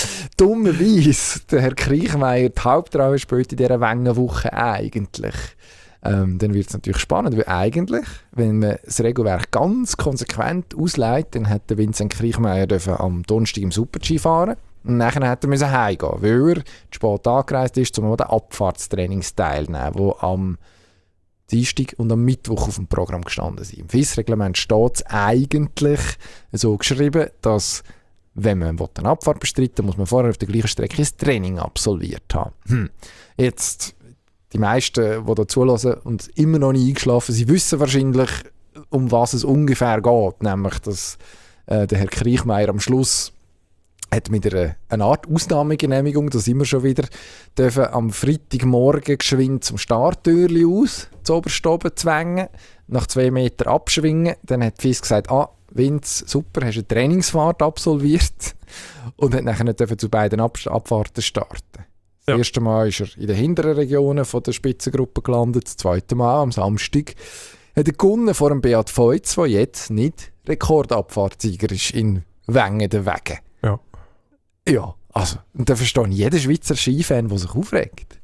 dummerweise der Herr Kriechmeier die Hauptrolle spielt in dieser Wengenwoche eigentlich, dann wird es natürlich spannend, weil eigentlich, wenn man das Regelwerk ganz konsequent ausleitet, dann hätte Vincent Kriechmeier am Donnerstag im Super-G fahren und nachher hätte er heimgehen müssen, weil er zu spät angereist ist, um an den Abfahrtstrainings teilzunehmen, die am Dienstag und am Mittwoch auf dem Programm gestanden sind. Im FIS-Reglement steht es eigentlich so geschrieben, dass, wenn man eine Abfahrt bestreiten will, muss man vorher auf der gleichen Strecke ein Training absolviert haben. Jetzt, die meisten, die da zulassen und immer noch nicht eingeschlafen sind, wissen wahrscheinlich, um was es ungefähr geht. Nämlich, dass der Herr Kriechmeier am Schluss hat mit einer Art Ausnahmegenehmigung, da sind wir schon wieder, dürfen am Freitagmorgen geschwind zum Starttürli aus, zu Oberstoben zwängen, nach 2 Metern abschwingen. Dann hat die FIS gesagt, Vince, super, hast eine Trainingsfahrt absolviert und hat nachher nicht zu beiden Abfahrten starten. Das erste Mal ist er in den hinteren Regionen von der Spitzengruppe gelandet, das zweite Mal am Samstag hat er gewonnen vor dem Beat Feuz, der jetzt nicht Rekordabfahrtsieger ist in Wengen der Wege. Ja. Ja, also, und da verstehe ich jeden Schweizer Skifan, der sich aufregt.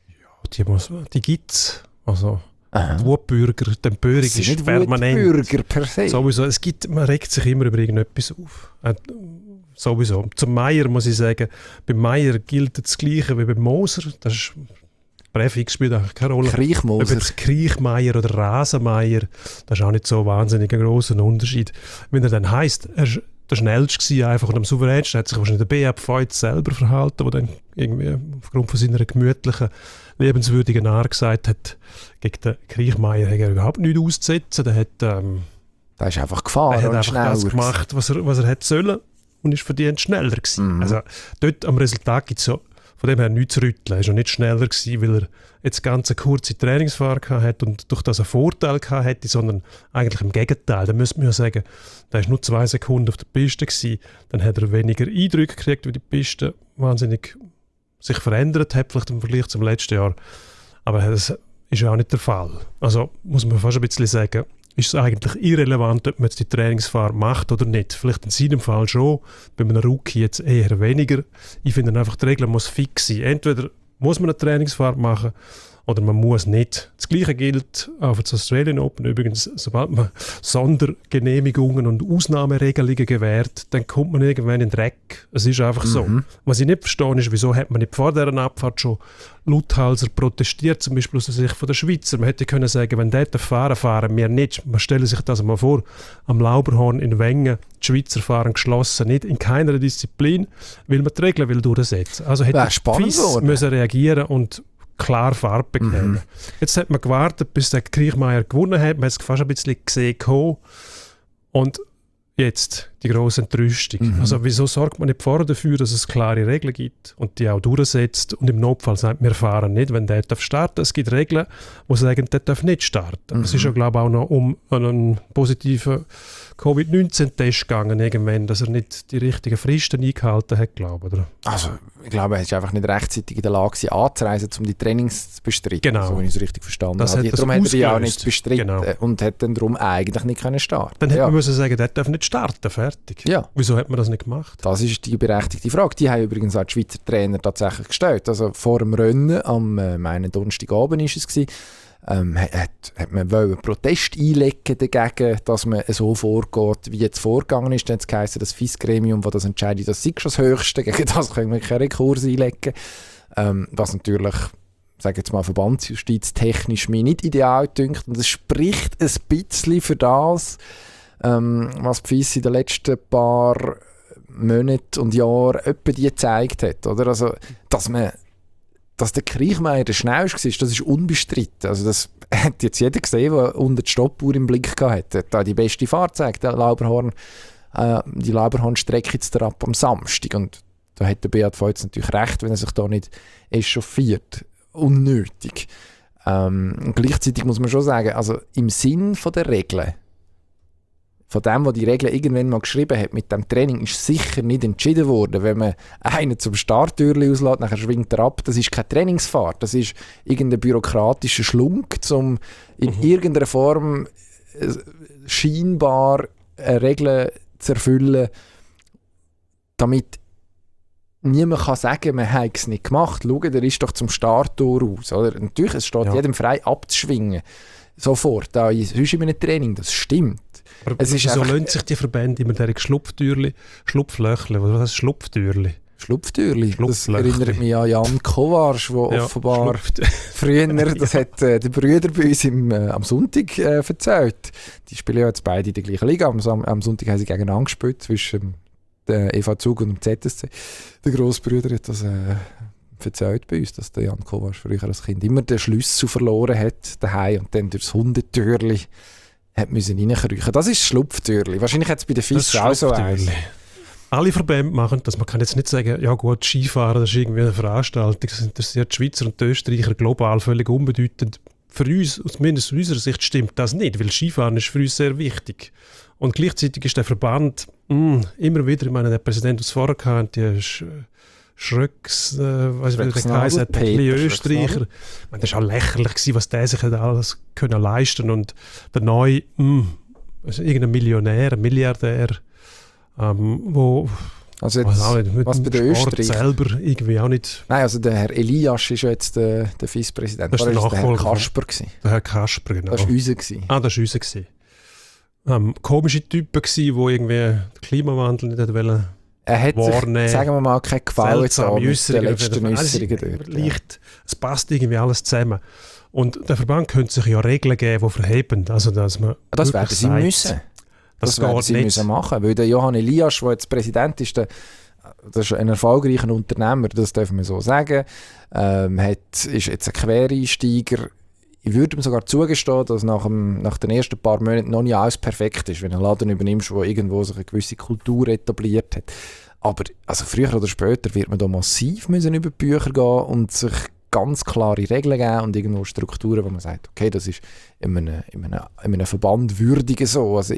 Die gibt es. Also, die Wutbürger, die Empörung ist nicht permanent. Wutbürger per se. Sowieso, man regt sich immer über irgendetwas auf. Sowieso. Zum Meier muss ich sagen, beim Meier gilt das Gleiche wie beim Moser. Das ist, Präfix spielt eigentlich keine Rolle. Kriechmoser. Ob jetzt Kriechmeier oder Rasenmeier, das ist auch nicht so wahnsinnig ein grosser Unterschied. Wenn er dann heisst, er war der Schnellste einfach und am souveränsten, hat sich wahrscheinlich der Beat Feuz selber verhalten, der dann irgendwie aufgrund von seiner gemütlichen, lebenswürdigen Art gesagt hat, gegen den Kriechmeier hat er überhaupt nichts auszusetzen. Der hat, der ist einfach gefahren er hat und einfach schneller das gemacht, was er hätte sollen und ist verdient schneller gewesen. Also dort am Resultat gibt es ja von dem her nichts zu rütteln. Er war noch nicht schneller gewesen, weil er jetzt ganz eine kurze Trainingsfahrt hatte und durch das einen Vorteil hatte, sondern eigentlich im Gegenteil. Da müsste man ja sagen, der war nur 2 Sekunden auf der Piste gewesen, dann hat er weniger Eindrücke gekriegt, weil die Piste wahnsinnig sich verändert hat, vielleicht im Vergleich zum letzten Jahr. Aber das ist ja auch nicht der Fall. Also muss man fast ein bisschen sagen, ist es eigentlich irrelevant, ob man jetzt die Trainingsfahrt macht oder nicht. Vielleicht in seinem Fall schon, bei einem Rookie jetzt eher weniger. Ich finde einfach, die Regel muss fix sein. Entweder muss man eine Trainingsfahrt machen oder man muss nicht. Das Gleiche gilt auch für das Australian Open. Übrigens, sobald man Sondergenehmigungen und Ausnahmeregelungen gewährt, dann kommt man irgendwann in den Dreck. Es ist einfach so. Was ich nicht verstehe, ist, wieso hat man nicht vor dieser Abfahrt schon Lauthalser protestiert, zum Beispiel aus der Sicht der Schweizer. Man hätte können sagen, wenn der fahren wir nicht. Man stelle sich das mal vor, am Lauberhorn in Wengen, die Schweizer fahren geschlossen, nicht in keiner Disziplin, weil man die Regeln will durchsetzen. Also hätte die FIS müssen reagieren und klar Farbe bekennen. Jetzt hat man gewartet, bis der Kriechmeier gewonnen hat. Man hat es fast ein bisschen gesehen und jetzt die grosse Entrüstung. Also wieso sorgt man nicht vorher dafür, dass es klare Regeln gibt und die auch durchsetzt und im Notfall sagt, wir fahren nicht, wenn der starten darf. Es gibt Regeln, die sagen, der darf nicht starten. Es ist ja, glaube ich, auch noch um einen positiven Covid-19-Test gegangen, irgendwann, dass er nicht die richtigen Fristen eingehalten hat, glaube ich. Oder? Also, ich glaube, er war einfach nicht rechtzeitig in der Lage anzureisen, um die Trainings zu bestreiten. Genau. So, wenn ich es richtig verstanden habe. Darum hat er ja auch nicht bestritten genau. Und hat dann darum eigentlich nicht können starten. Dann hätte man müssen sagen, der darf nicht starten, fertig. Ja. Wieso hat man das nicht gemacht? Das ist die berechtigte Frage. Die haben übrigens auch die Schweizer Trainer tatsächlich gestellt. Also vor dem Rennen, am Donnerstagabend war es, hat man einen Protest einlegen dagegen, dass man so vorgeht, wie jetzt vorgegangen ist. Dann hat es geheißen, das FIS-Gremium, das das entscheidet, das sei schon das Höchste. Gegen das können wir keinen Rekurs einlegen. Was natürlich, sage jetzt mal, verbandsjustiztechnisch mir nicht ideal dünkt. Und es spricht ein bisschen für das, was die FIS in den letzten paar Monaten und Jahren etwa die gezeigt hat. Oder? Also, dass der Kriechmeier der Schnellste war, das ist unbestritten. Also das hat jetzt jeder gesehen, der unter die Stoppuhr im Blick hatte. Er hat da die beste Fahrt gezeigt, die Lauberhorn-Strecke jetzt ab am Samstag. Und da hat der Beat Feuz natürlich recht, wenn er sich da nicht echauffiert. Unnötig. Und gleichzeitig muss man schon sagen, also im Sinn der Regeln, von dem, was die Regeln irgendwann mal geschrieben hat, mit dem Training, ist sicher nicht entschieden worden. Wenn man einen zum Starttürchen auslässt, nachher schwingt er ab. Das ist keine Trainingsfahrt. Das ist irgendein bürokratischer Schlunk, um in irgendeiner Form scheinbar Regeln zu erfüllen, damit niemand kann sagen, man hat es nicht gemacht. Schau, der ist doch zum Starttor aus. Oder? Natürlich, es steht jedem frei abzuschwingen. Sofort, auch sonst in einem Training, das stimmt. Aber wieso lassen sich die Verbände immer diese Schlupftürli, was heißt Schlupftürli? Schlupftürli, das erinnert mich an Jan Kovarsch, der offenbar früher, das hat der Brüder bei uns am Sonntag erzählt. Die spielen ja jetzt beide in der gleichen Liga. Am Sonntag haben sie gegeneinander gespielt, zwischen der EV Zug und dem ZSC. Der Grossbrüder hat das erzählt bei uns, dass der Jan Kovarsch früher als Kind immer den Schlüssel verloren hat daheim und dann durchs Hundetürli hat müssen reinkriechen. Das ist das Schlupftürli. Wahrscheinlich hat es bei den FIS auch so eins. Alle Verbände machen das. Man kann jetzt nicht sagen, ja gut, Skifahren, das ist irgendwie eine Veranstaltung. Das interessiert die Schweizer und die Österreicher global völlig unbedeutend. Für uns, zumindest aus unserer Sicht, stimmt das nicht, weil Skifahren ist für uns sehr wichtig. Und gleichzeitig ist der Verband immer wieder, ich meine, der Präsident, der es vorher hatte, die Schröcks, weißt du, wie der geheißen hat, ein bisschen Österreicher. Ich meine, das war auch lächerlich gewesen, was der sich alles können leisten. Und der neue, also irgendein Millionär, ein Milliardär, wo also jetzt, was bei den Sport selber irgendwie auch nicht. Nein, also der Herr Elias ist ja jetzt der Vizepräsident. Das war der Herr Kasper gewesen. Der Herr Kasper, genau. Das war unser gewesen. Ah, das war unser gewesen. Komische Typen gewesen, die irgendwie den Klimawandel nicht wollen. Er hat sich, sagen wir mal, kein Gefallen getan mit den letzten Äußerungen dort. Leicht, es passt irgendwie alles zusammen. Und der Verband könnte sich ja Regeln geben, die verheben. Also, dass man das werden sie müssen. Das werden sie müssen machen. Weil der Johann Elias, der jetzt Präsident ist, das ist ein erfolgreicher Unternehmer, das dürfen wir so sagen. Ist jetzt ein Quereinsteiger. Ich würde ihm sogar zugestehen, dass nach den ersten paar Monaten noch nicht alles perfekt ist, wenn du einen Laden übernimmst, der irgendwo sich eine gewisse Kultur etabliert hat. Aber also früher oder später wird man da massiv müssen über die Bücher gehen und sich ganz klare Regeln geben und irgendwo Strukturen, wo man sagt, okay, das ist in einem Verband würdig so. Also,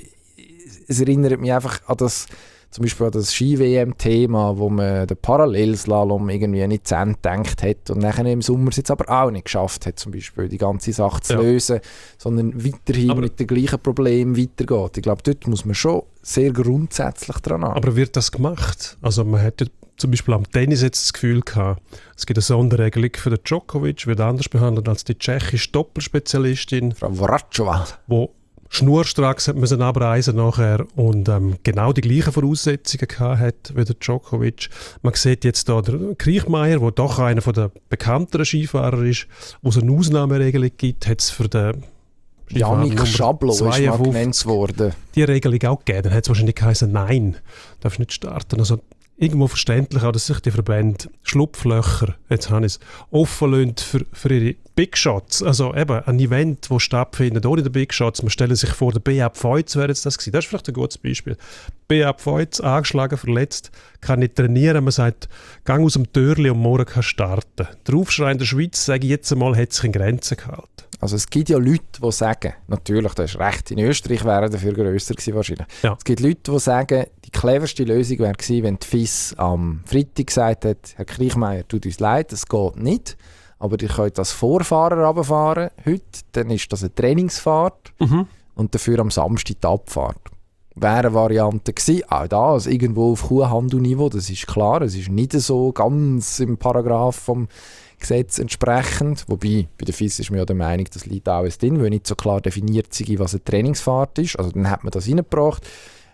es erinnert mich einfach an das, zum Beispiel an das Ski-WM-Thema, wo man den Parallelslalom irgendwie nicht zu Ende gedacht hat und nachher im Sommer es jetzt aber auch nicht geschafft hat, zum Beispiel die ganze Sache zu lösen, sondern weiterhin mit dem gleichen Problem weitergeht. Ich glaube, dort muss man schon sehr grundsätzlich dran an. Aber wird das gemacht? Also man hat ja zum Beispiel am Tennis jetzt das Gefühl gehabt, es gibt eine Sonderregelung für den Djokovic, wird anders behandelt als die tschechische Doppelspezialistin. Frau Vracova. Wo schnurstracks hat müssen abreisen nachher und genau die gleichen Voraussetzungen hat wie der Djokovic. Man sieht jetzt da der Kriechmeier, der doch einer der bekannteren Skifahrer ist, wo es eine Ausnahmeregelung gibt, hat es für den Yannick Schablo ist mal genannt worden. Die Regelung auch gegeben. Dann hat es wahrscheinlich geheißen, nein, du darfst nicht starten. Also irgendwo verständlich auch, dass sich die Verbände Schlupflöcher, jetzt habe ich es, offen lassen für ihre Big Shots. Also eben ein Event, das stattfindet ohne die Big Shots. Man stelle sich vor, der Beat Feuz wäre jetzt das gewesen. Das ist vielleicht ein gutes Beispiel. Beat Feuz, angeschlagen, verletzt, kann nicht trainieren. Man sagt, gang aus dem Türli und morgen kann starten. Der Aufschrei in der Schweiz, sage ich jetzt einmal, hat sich in Grenzen gehalten. Also es gibt ja Leute, die sagen, natürlich, das ist recht, in Österreich wäre dafür grösser gewesen wahrscheinlich. Ja. Es gibt Leute, die sagen, die cleverste Lösung wäre gewesen, wenn die FIS am Freitag gesagt hat, Herr Kriechmeier, tut uns leid, das geht nicht, aber ihr könnt als Vorfahrer runterfahren heute, dann ist das eine Trainingsfahrt und dafür am Samstag die Abfahrt. Wäre eine Variante gewesen, auch da, also irgendwo auf Kuhhandelniveau, das ist klar, es ist nicht so ganz im Paragraph vom Gesetz entsprechend, wobei bei der FIS ist man ja der Meinung, das liegt alles drin, weil nicht so klar definiert sei, was eine Trainingsfahrt ist, also dann hat man das reingebracht.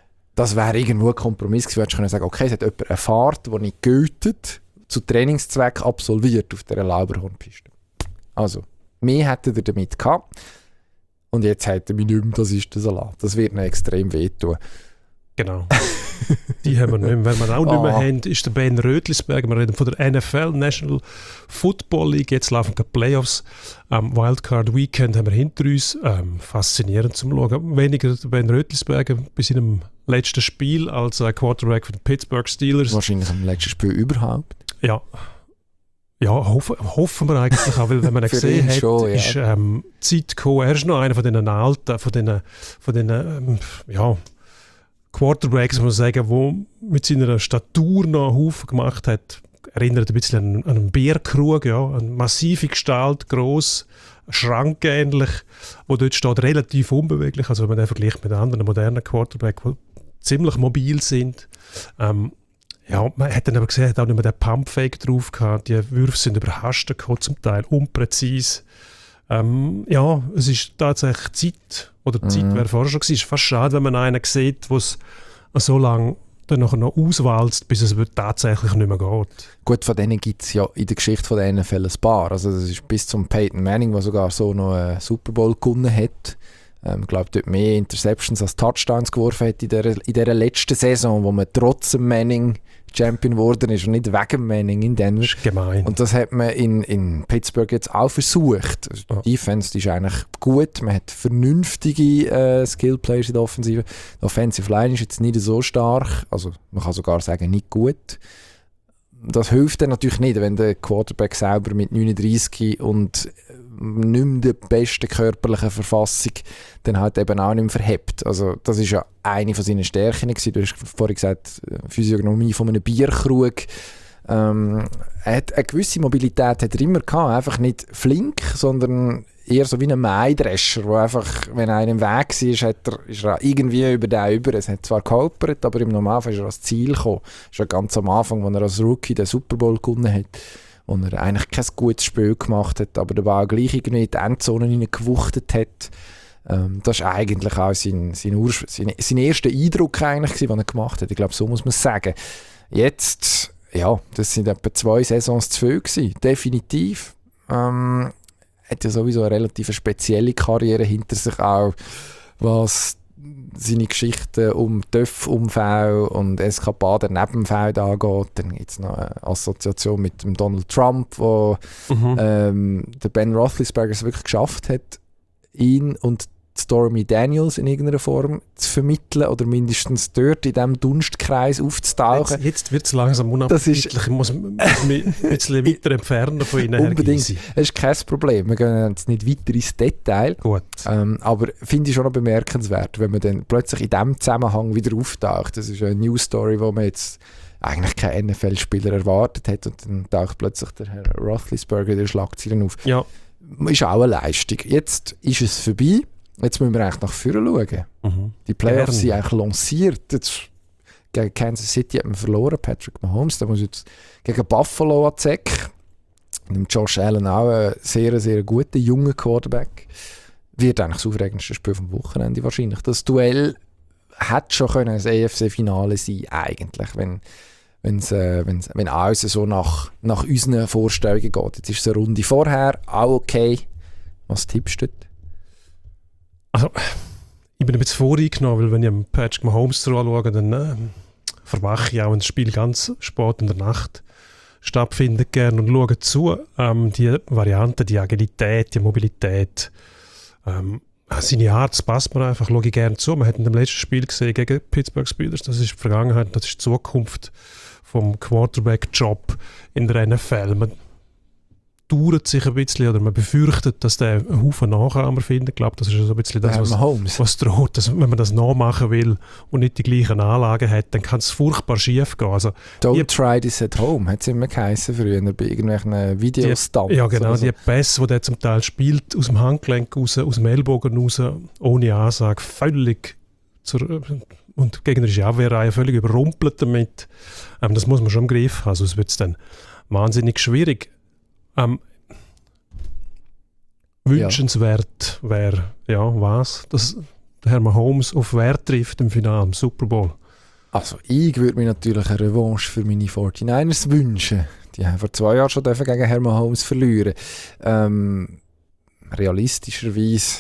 Das wäre irgendwo ein Kompromiss gewesen, wo ich sagen, okay, es hat jemand eine Fahrt, die nicht gültet, zu Trainingszweck absolviert auf dieser Lauberhornpiste. Also, mehr hätte er damit gehabt und jetzt hätte er mich nicht mehr, das ist der Salat. Das wird ihm extrem wehtun. Genau. Die haben wir nicht mehr. Wenn wir auch nicht mehr haben, ist der Ben Rötlisberger. Wir reden von der NFL, National Football League. Jetzt laufen die Playoffs. Wildcard Weekend haben wir hinter uns. Faszinierend zum Schauen. Weniger der Ben Rötlisberger bei seinem letzten Spiel als Quarterback für die Pittsburgh Steelers. Wahrscheinlich am letzten Spiel überhaupt. Ja. Ja, hoffen wir eigentlich auch, weil wenn man ihn gesehen hat, schon, ist Zeit gekommen. Er ist noch einer von diesen Alten, von diesen Quarterbacks, muss man sagen, der mit seiner Statur noch einen Haufen gemacht hat. Erinnert ein bisschen an einen Bierkrug, ja, eine massive Gestalt, gross, schrankähnlich, wo dort steht, relativ unbeweglich, also wenn man den vergleicht mit anderen modernen Quarterbacks, die ziemlich mobil sind. Man hat dann aber gesehen, er hat auch nicht mehr den Pumpfake drauf gehabt, die Würfe sind überhastet gekommen, zum Teil unpräzise. Es ist tatsächlich Zeit, oder die Zeit wäre vorher schon gewesen. Es ist fast schade, wenn man einen sieht, der es so lange dann noch auswalzt, bis es tatsächlich nicht mehr geht. Gut, von denen gibt es ja in der Geschichte von der NFL ein paar. Also das ist bis zum Peyton Manning, der sogar so noch einen Super Bowl gewonnen hat. Ich glaube, dort mehr Interceptions als Touchdowns geworfen hat in dieser letzten Saison, wo man trotz dem Manning Champion geworden ist und nicht wegen Manning in Denver. Das ist gemein. Und das hat man in Pittsburgh jetzt auch versucht. Also die Defense die ist eigentlich gut, man hat vernünftige Skill-Players in der Offensive. Die Offensive Line ist jetzt nicht so stark, also man kann sogar sagen, nicht gut. Das hilft dann natürlich nicht, wenn der Quarterback selber mit 39 und nicht mehr der besten körperlichen Verfassung dann halt eben auch nicht mehr verhebt. Also das ist ja eine von seinen Stärken gewesen. Du hast vorhin gesagt, Physiognomie von einem Bierkrug. Er hat eine gewisse Mobilität hat er immer gehabt, einfach nicht flink, sondern eher so wie ein Maidrescher, wo einfach, wenn einer im Weg war, ist er irgendwie über den über. Es hat zwar geholpert, aber im Normalfall ist er ans Ziel gekommen. Das ist ganz am Anfang, als er als Rookie den Super Bowl gewonnen hat, wo er eigentlich kein gutes Spiel gemacht hat, aber der Ball gleich irgendwie in die Endzone hineingewuchtet hat. Das war eigentlich auch sein erster Eindruck, eigentlich, den er gemacht hat. Ich glaube, so muss man es sagen. Jetzt, ja, das sind etwa 2 Saisons zu viel gewesen, definitiv. Hat ja sowieso eine relativ spezielle Karriere hinter sich, auch was seine Geschichten um TÜV-Unfälle und Eskapaden neben dem Feld angeht. Dann gibt es noch eine Assoziation mit dem Donald Trump, wo der Ben Roethlisberger es wirklich geschafft hat, ihn und Stormy Daniels in irgendeiner Form zu vermitteln oder mindestens dort in diesem Dunstkreis aufzutauchen. Jetzt wird es langsam unappetitlich. Ich muss mich ein bisschen weiter entfernen von ihnen. Unbedingt. Das ist kein Problem. Wir gehen jetzt nicht weiter ins Detail. Gut. Aber finde ich schon noch bemerkenswert, wenn man dann plötzlich in diesem Zusammenhang wieder auftaucht. Das ist eine News-Story, wo man jetzt eigentlich keinen NFL-Spieler erwartet hat und dann taucht plötzlich der Herr Roethlisberger in den Schlagzeilen auf. Ja. Ist auch eine Leistung. Jetzt ist es vorbei. Jetzt müssen wir eigentlich nach vorne schauen. Die Playoffs sind eigentlich lanciert. Jetzt, gegen Kansas City hat man verloren, Patrick Mahomes. Da muss jetzt gegen Buffalo an die Säcke. Und Josh Allen auch ein sehr, sehr guter, junger Quarterback. Wird eigentlich das aufregendste Spiel vom Wochenende wahrscheinlich. Das Duell hätte schon können ein AFC-Finale sein eigentlich, wenn alles so nach unseren Vorstellungen geht. Jetzt ist es eine Runde vorher, auch okay. Was tippst du? Also, ich bin ein bisschen voreingenommen, weil wenn ich am Patrick Mahomes anschaue, dann verwache ich auch, wenn das Spiel ganz spät in der Nacht stattfindet, gerne und schaue zu. Die Variante, die Agilität, die Mobilität, seine Art, das passt mir einfach, schaue ich gerne zu. Man hat in dem letzten Spiel gesehen gegen Pittsburgh Steelers, das ist die Vergangenheit, das ist die Zukunft vom Quarterback-Job in der NFL. Man dauert sich ein bisschen oder man befürchtet, dass der einen Haufen Nachahmer findet. Ich glaube, das ist so ein bisschen das, was droht. Dass, wenn man das nachmachen will und nicht die gleichen Anlagen hat, dann kann es furchtbar schief gehen. Also, Don't try this at home, hat es immer geheißen früher bei irgendwelchen Videostunts. Ja, genau. Die Pässe, die der zum Teil spielt, aus dem Handgelenk raus, aus dem Ellbogen raus, ohne Ansage, völlig und die gegnerische Abwehrreihe völlig überrumpelt damit. Das muss man schon im Griff haben, sonst wird es dann wahnsinnig schwierig. Wünschenswert wäre, dass der Herr Mahomes auf Wert trifft im Finale, im Super Bowl. Also ich würde mir natürlich eine Revanche für meine 49ers wünschen. Die haben vor 2 Jahren schon gegen Herr Mahomes verlieren. Realistischerweise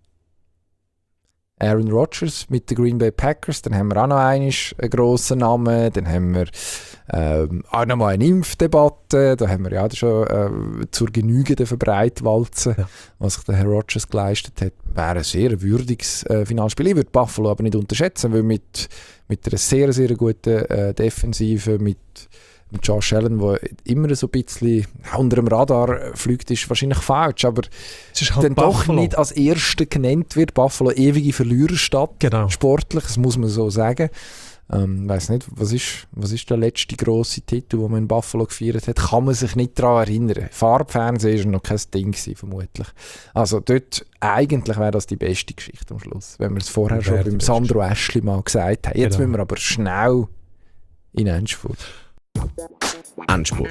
Aaron Rodgers mit den Green Bay Packers, dann haben wir auch noch einen grossen Namen, dann haben wir auch noch mal eine Impfdebatte, da haben wir ja schon zur Genüge Verbreitwalzen, was sich der Herr Rodgers geleistet hat. Wäre ein sehr würdiges Finalspiel. Ich würde Buffalo aber nicht unterschätzen, weil mit einer sehr, sehr guten Defensive, mit Josh Allen, der immer so ein bisschen unter dem Radar fliegt, ist wahrscheinlich falsch, aber es ist halt dann doch nicht als Erster genannt wird. Buffalo ewige Verliererstadt, sportlich, das muss man so sagen. Ich weiss nicht, was ist der letzte grosse Titel, den man in Buffalo gefeiert hat? Kann man sich nicht daran erinnern. Farbfernsehen war noch kein Ding gewesen, vermutlich. Also dort, eigentlich wäre das die beste Geschichte am Schluss, wenn wir es vorher schon beim Sandro Aschli mal gesagt haben. Jetzt müssen wir aber schnell in Endspurt. Endspurt.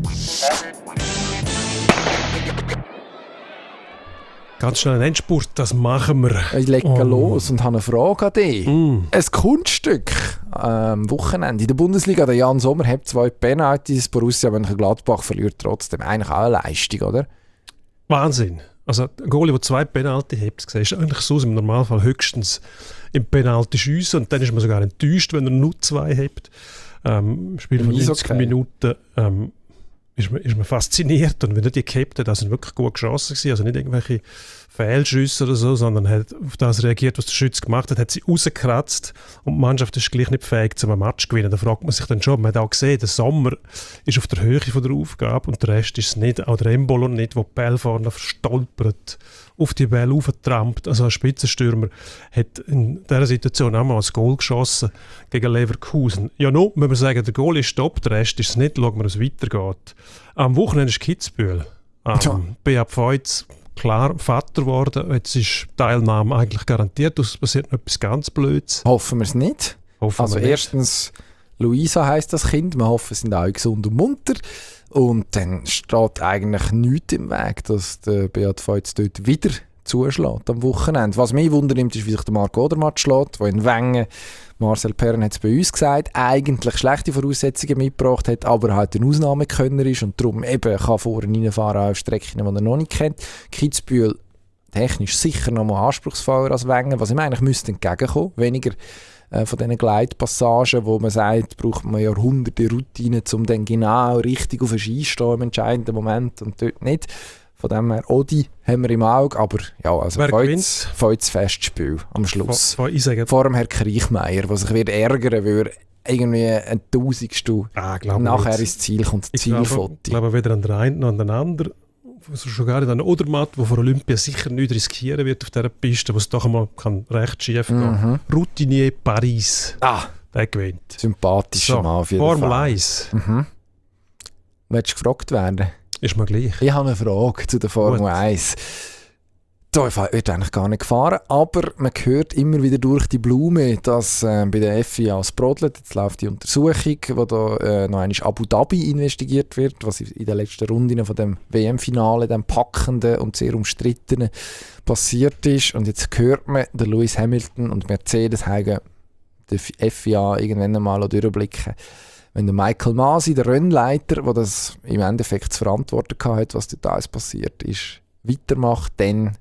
Ganz schnell ein Endspurt, das machen wir. Ich lege los und habe eine Frage an dich. Ein Kunststück am Wochenende in der Bundesliga. Der Jan Sommer hat 2 Penalties, Borussia Mönchengladbach verliert trotzdem. Eigentlich auch eine Leistung, oder? Wahnsinn. Also ein Goalie, der 2 Penalty hat, siehst du eigentlich so im Normalfall höchstens im Penalty schiessen und dann ist man sogar enttäuscht, wenn er nur 2 hat. Spiel von 90 Minuten ist man fasziniert und wenn er die gehabt hat, das sind wirklich gute Chancen gewesen, also nicht irgendwelche Fehlschüsse oder so, sondern hat auf das reagiert, was der Schütze gemacht hat sie rausgekratzt und die Mannschaft ist gleich nicht fähig, zum Match zu gewinnen. Da fragt man sich dann schon, man hat auch gesehen, der Sommer ist auf der Höhe von der Aufgabe und der Rest ist es nicht, auch der Embolo nicht, wo die Bälle vorne verstolpert, auf die Bälle aufgetrampt. Also ein Spitzenstürmer hat in dieser Situation auch mal ein Goal geschossen gegen Leverkusen. Ja, no, muss man sagen, der Goal ist top, der Rest ist es nicht, schauen wir, wie es weitergeht. Am Wochenende ist Kitzbühel. Beat Feuz, klar Vater geworden. Jetzt ist Teilnahme eigentlich garantiert. Es passiert noch etwas ganz Blödes. Hoffen wir es nicht. Erstens, Luisa heisst das Kind. Wir hoffen, sie sind auch gesund und munter. Und dann steht eigentlich nichts im Weg, dass der Beat Feuz dort wieder zuschlägt am Wochenende. Was mich wundernimmt, ist, wie sich der Marc Odermatt schlägt, der in Wengen, Marcel Perren hat es bei uns gesagt, eigentlich schlechte Voraussetzungen mitgebracht hat, aber halt ein Ausnahmekönner ist und darum eben kann vorne reinfahren auf Strecken, die er noch nicht kennt. Kitzbühel technisch sicher noch mal anspruchsvoller als Wengen, was ihm eigentlich müsste entgegenkommen. Weniger von diesen Gleitpassagen, wo man sagt, braucht man Jahrhunderte Routine, um dann genau richtig auf den Ski zu stehen im entscheidenden Moment und dort nicht. Von dem her, Odi haben wir im Auge, aber ja, also Feuz Festspiel am Schluss. Vor dem Herrn Kriechmeier, der sich wird ärgern würde, irgendwie ein Tausendstel nachher ins Ziel kommt, das Zielfoto. Ich glaube weder an den einen noch an den anderen. Also schon gar nicht an den Odermatt, der vor Olympia sicher nicht riskieren wird auf dieser Piste, wo es doch einmal kann recht schief gehen. Routinier Paris, der gewinnt. Sympathischer Mann auf jeden Fall. Formel 1. Willst du gefragt werden? Ist mir gleich. Ich habe eine Frage zu der Formel 1. Da wird eigentlich gar nicht gefahren, aber man hört immer wieder durch die Blume, dass bei der FIA es brodelt. Jetzt läuft die Untersuchung, wo da noch einmal Abu Dhabi investigiert wird, was in den letzten Runden von dem WM-Finale, dem packenden und sehr umstrittenen, passiert ist. Und jetzt hört man, der Lewis Hamilton und Mercedes haben der FIA irgendwann einmal durchblicken. Wenn der Michael Masi, der Rennleiter, der das im Endeffekt zu verantworten hatte, was dort alles passiert ist, weitermacht, dann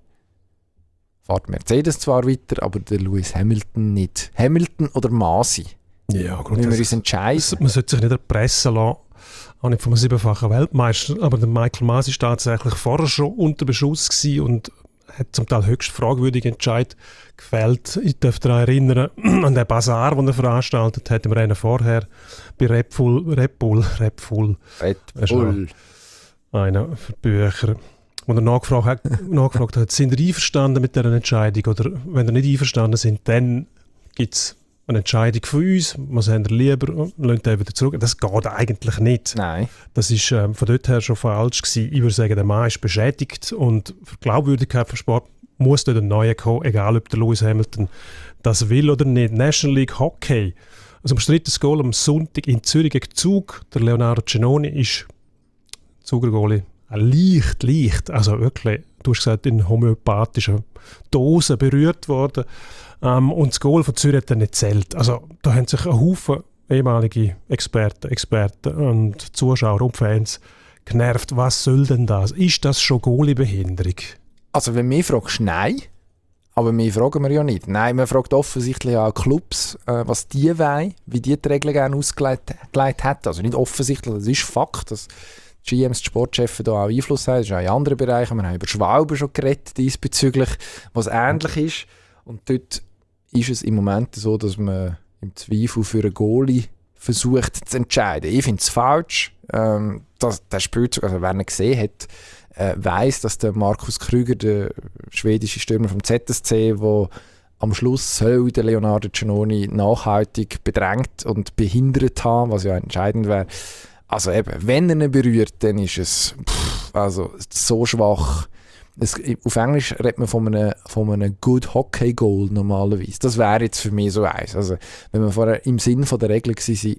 fährt Mercedes zwar weiter, aber der Lewis Hamilton nicht. Hamilton oder Masi? Ja, gut. Wenn wir uns entscheiden. Man sollte sich nicht erpressen lassen, auch nicht vom 7-fachen Weltmeister, aber der Michael Masi war tatsächlich vorher schon unter Beschuss gewesen und hat zum Teil höchst fragwürdige Entscheid gefällt. Ich darf daran erinnern, an den Basar, den er veranstaltet hat im Rennen vorher bei Red Bull. Einer für Bücher. Und er nachgefragt hat, sind ihr einverstanden mit dieser Entscheidung? Oder wenn ihr nicht einverstanden sind, dann gibt es eine Entscheidung von uns. Was haben ihr lieber? Lasst ihr wieder zurück. Das geht eigentlich nicht. Nein. Das war von dort her schon falsch gewesen. Ich würde sagen, der Mann ist beschädigt und für die Glaubwürdigkeit vom Sport muss dort ein neuer kommen, egal ob der Lewis Hamilton das will oder nicht. National League Hockey. Also am dritten Goal am Sonntag in Zürich gegen Zug. Der Leonardo Giannoni ist Zuger-Goalie. Leicht, also wirklich, du hast gesagt, in homöopathischer Dose berührt worden. Und das Goal von Zürich hat dann nicht zählt. Also da haben sich ein Haufen ehemalige Experten und Zuschauer und Fans genervt. Was soll denn das? Ist das schon Goalie-Behinderung? Also wenn du mich fragst, nein. Aber wir fragen wir ja nicht. Nein, man fragt offensichtlich auch Clubs, was die wollen, wie die Regeln gerne ausgelegt hätten. Also nicht offensichtlich, das ist Fakt, dass die GMs, die Sportchefs da auch Einfluss haben. Das ist auch in anderen Bereichen. Wir haben über Schwalbe schon geredet diesbezüglich, was ähnlich ist. Und dort ist es im Moment so, dass man im Zweifel für einen Goalie versucht zu entscheiden. Ich finde es falsch. Der Spielzug, also wer ihn gesehen hat, weiss, dass der Markus Krüger, der schwedische Stürmer vom ZSC, der am Schluss soll der Leonardo Giannoni nachhaltig bedrängt und behindert haben, was ja entscheidend wäre. Also eben, wenn er ihn berührt, dann ist es also so schwach. Auf Englisch redet man von einem Good Hockey Goal normalerweise. Das wäre jetzt für mich so eins. Also wenn wir vorher im Sinn von der Regel waren,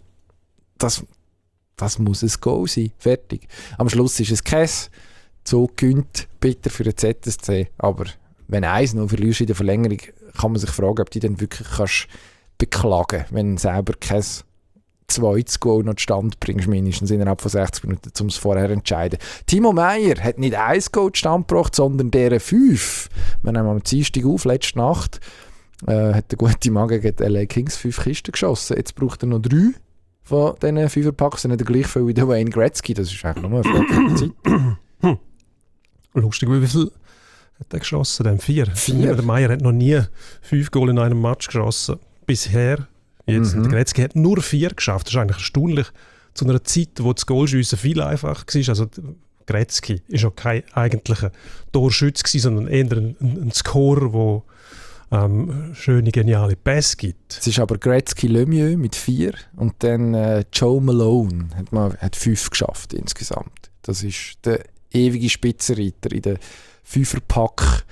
das muss ein Goal sein. Fertig. Am Schluss ist es kein Zug gewinnt, bitter für den ZSC. Aber wenn 1-0 verlierst in der Verlängerung, kann man sich fragen, ob du dann wirklich kannst beklagen, wenn du selber kein zweites Goal noch zustande bringst, mindestens innerhalb von 60 Minuten, um es vorher zu entscheiden. Timo Meyer hat nicht ein Goal zustande gebracht, sondern deren 5. Wir nehmen am Dienstag auf, letzte Nacht, hat der gute Mann gegen die LA Kings 5 Kisten geschossen. Jetzt braucht er noch 3 von diesen 5er-Packs, nicht gleich viel wie der Wayne Gretzky. Das ist eigentlich nur eine Frage der Zeit. Lustig, wie viel hat er geschossen, dann 4. 4? Der Meier hat noch nie 5 Goal in einem Match geschossen. Bisher. Jetzt. Der Gretzky hat nur 4 geschafft. Das ist eigentlich erstaunlich. Zu einer Zeit, wo das Goalschiessen viel einfacher war. Also Gretzky war auch kein eigentlicher Torschütze, sondern eher ein Scorer, der schöne, geniale Pässe gibt. Es ist aber Gretzky Lemieux mit 4 und dann Joe Malone hat 5 geschafft insgesamt. Das ist der ewige Spitzenreiter in der Fünferpack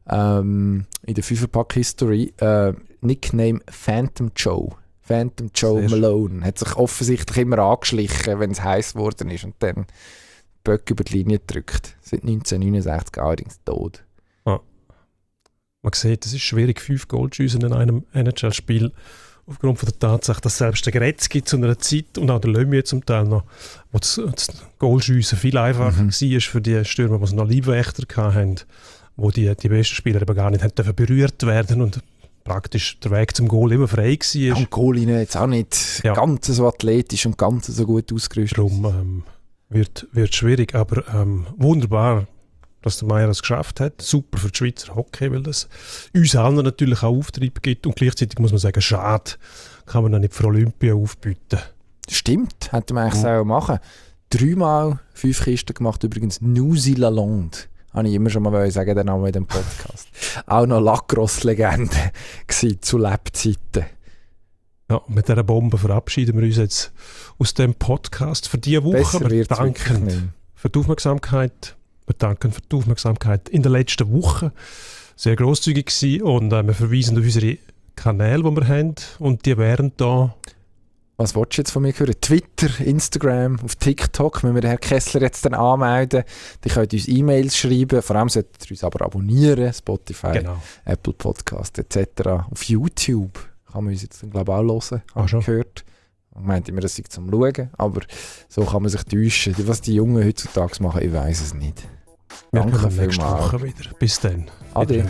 History. Nickname Phantom Joe. Phantom Joe Malone. Hat sich offensichtlich immer angeschlichen, wenn es heiß geworden ist und dann Böck über die Linie gedrückt. Seit 1969 allerdings tot. Man sieht, es ist schwierig, 5 Goal zu schiessen in einem NHL-Spiel. Aufgrund von der Tatsache, dass selbst der Gretzky zu einer Zeit und auch der Lemieux zum Teil noch, wo das Goalschiessen viel einfacher war für die Stürmer, die noch Leibwächter hatten, wo die besten Spieler eben gar nicht hätten berührt werden und praktisch der Weg zum Goal immer frei war. Ja, und Goalie jetzt auch nicht ganz so athletisch und ganz so gut ausgerüstet. Darum wird schwierig, aber wunderbar, dass der Meier es geschafft hat. Super für die Schweizer Hockey, weil das uns allen natürlich auch Auftrieb gibt und gleichzeitig muss man sagen, schade, kann man noch nicht für Olympia aufbieten. Stimmt, hätte man eigentlich auch machen. 3-mal 5 Kisten gemacht, übrigens New Zealand. Habe ich immer schon mal sagen, den Namen in dem Podcast. Auch noch Lacrosse-Legende zu Lebzeiten. Ja, mit dieser Bombe verabschieden wir uns jetzt aus dem Podcast für diese Woche. Wir danken für die Aufmerksamkeit. Wir danken für die Aufmerksamkeit in der letzten Woche. Sehr grosszügig gewesen und wir verweisen auf unsere Kanäle, die wir haben. Und die wären da. Was willst du jetzt von mir hören? Twitter, Instagram, auf TikTok. Wenn wir den Herrn Kessler jetzt dann anmelden, die könnt uns E-Mails schreiben. Vor allem solltet ihr uns aber abonnieren. Spotify, Apple Podcast etc. Auf YouTube kann man uns jetzt, glaube ich, auch hören. Habe ich gehört. Ich meinte immer, das sei zum Schauen. Aber so kann man sich täuschen. Was die Jungen heutzutage machen, ich weiss es nicht. Wir kommen nächste Woche wieder. Bis dann. Ade.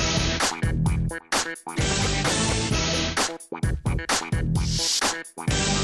Wow.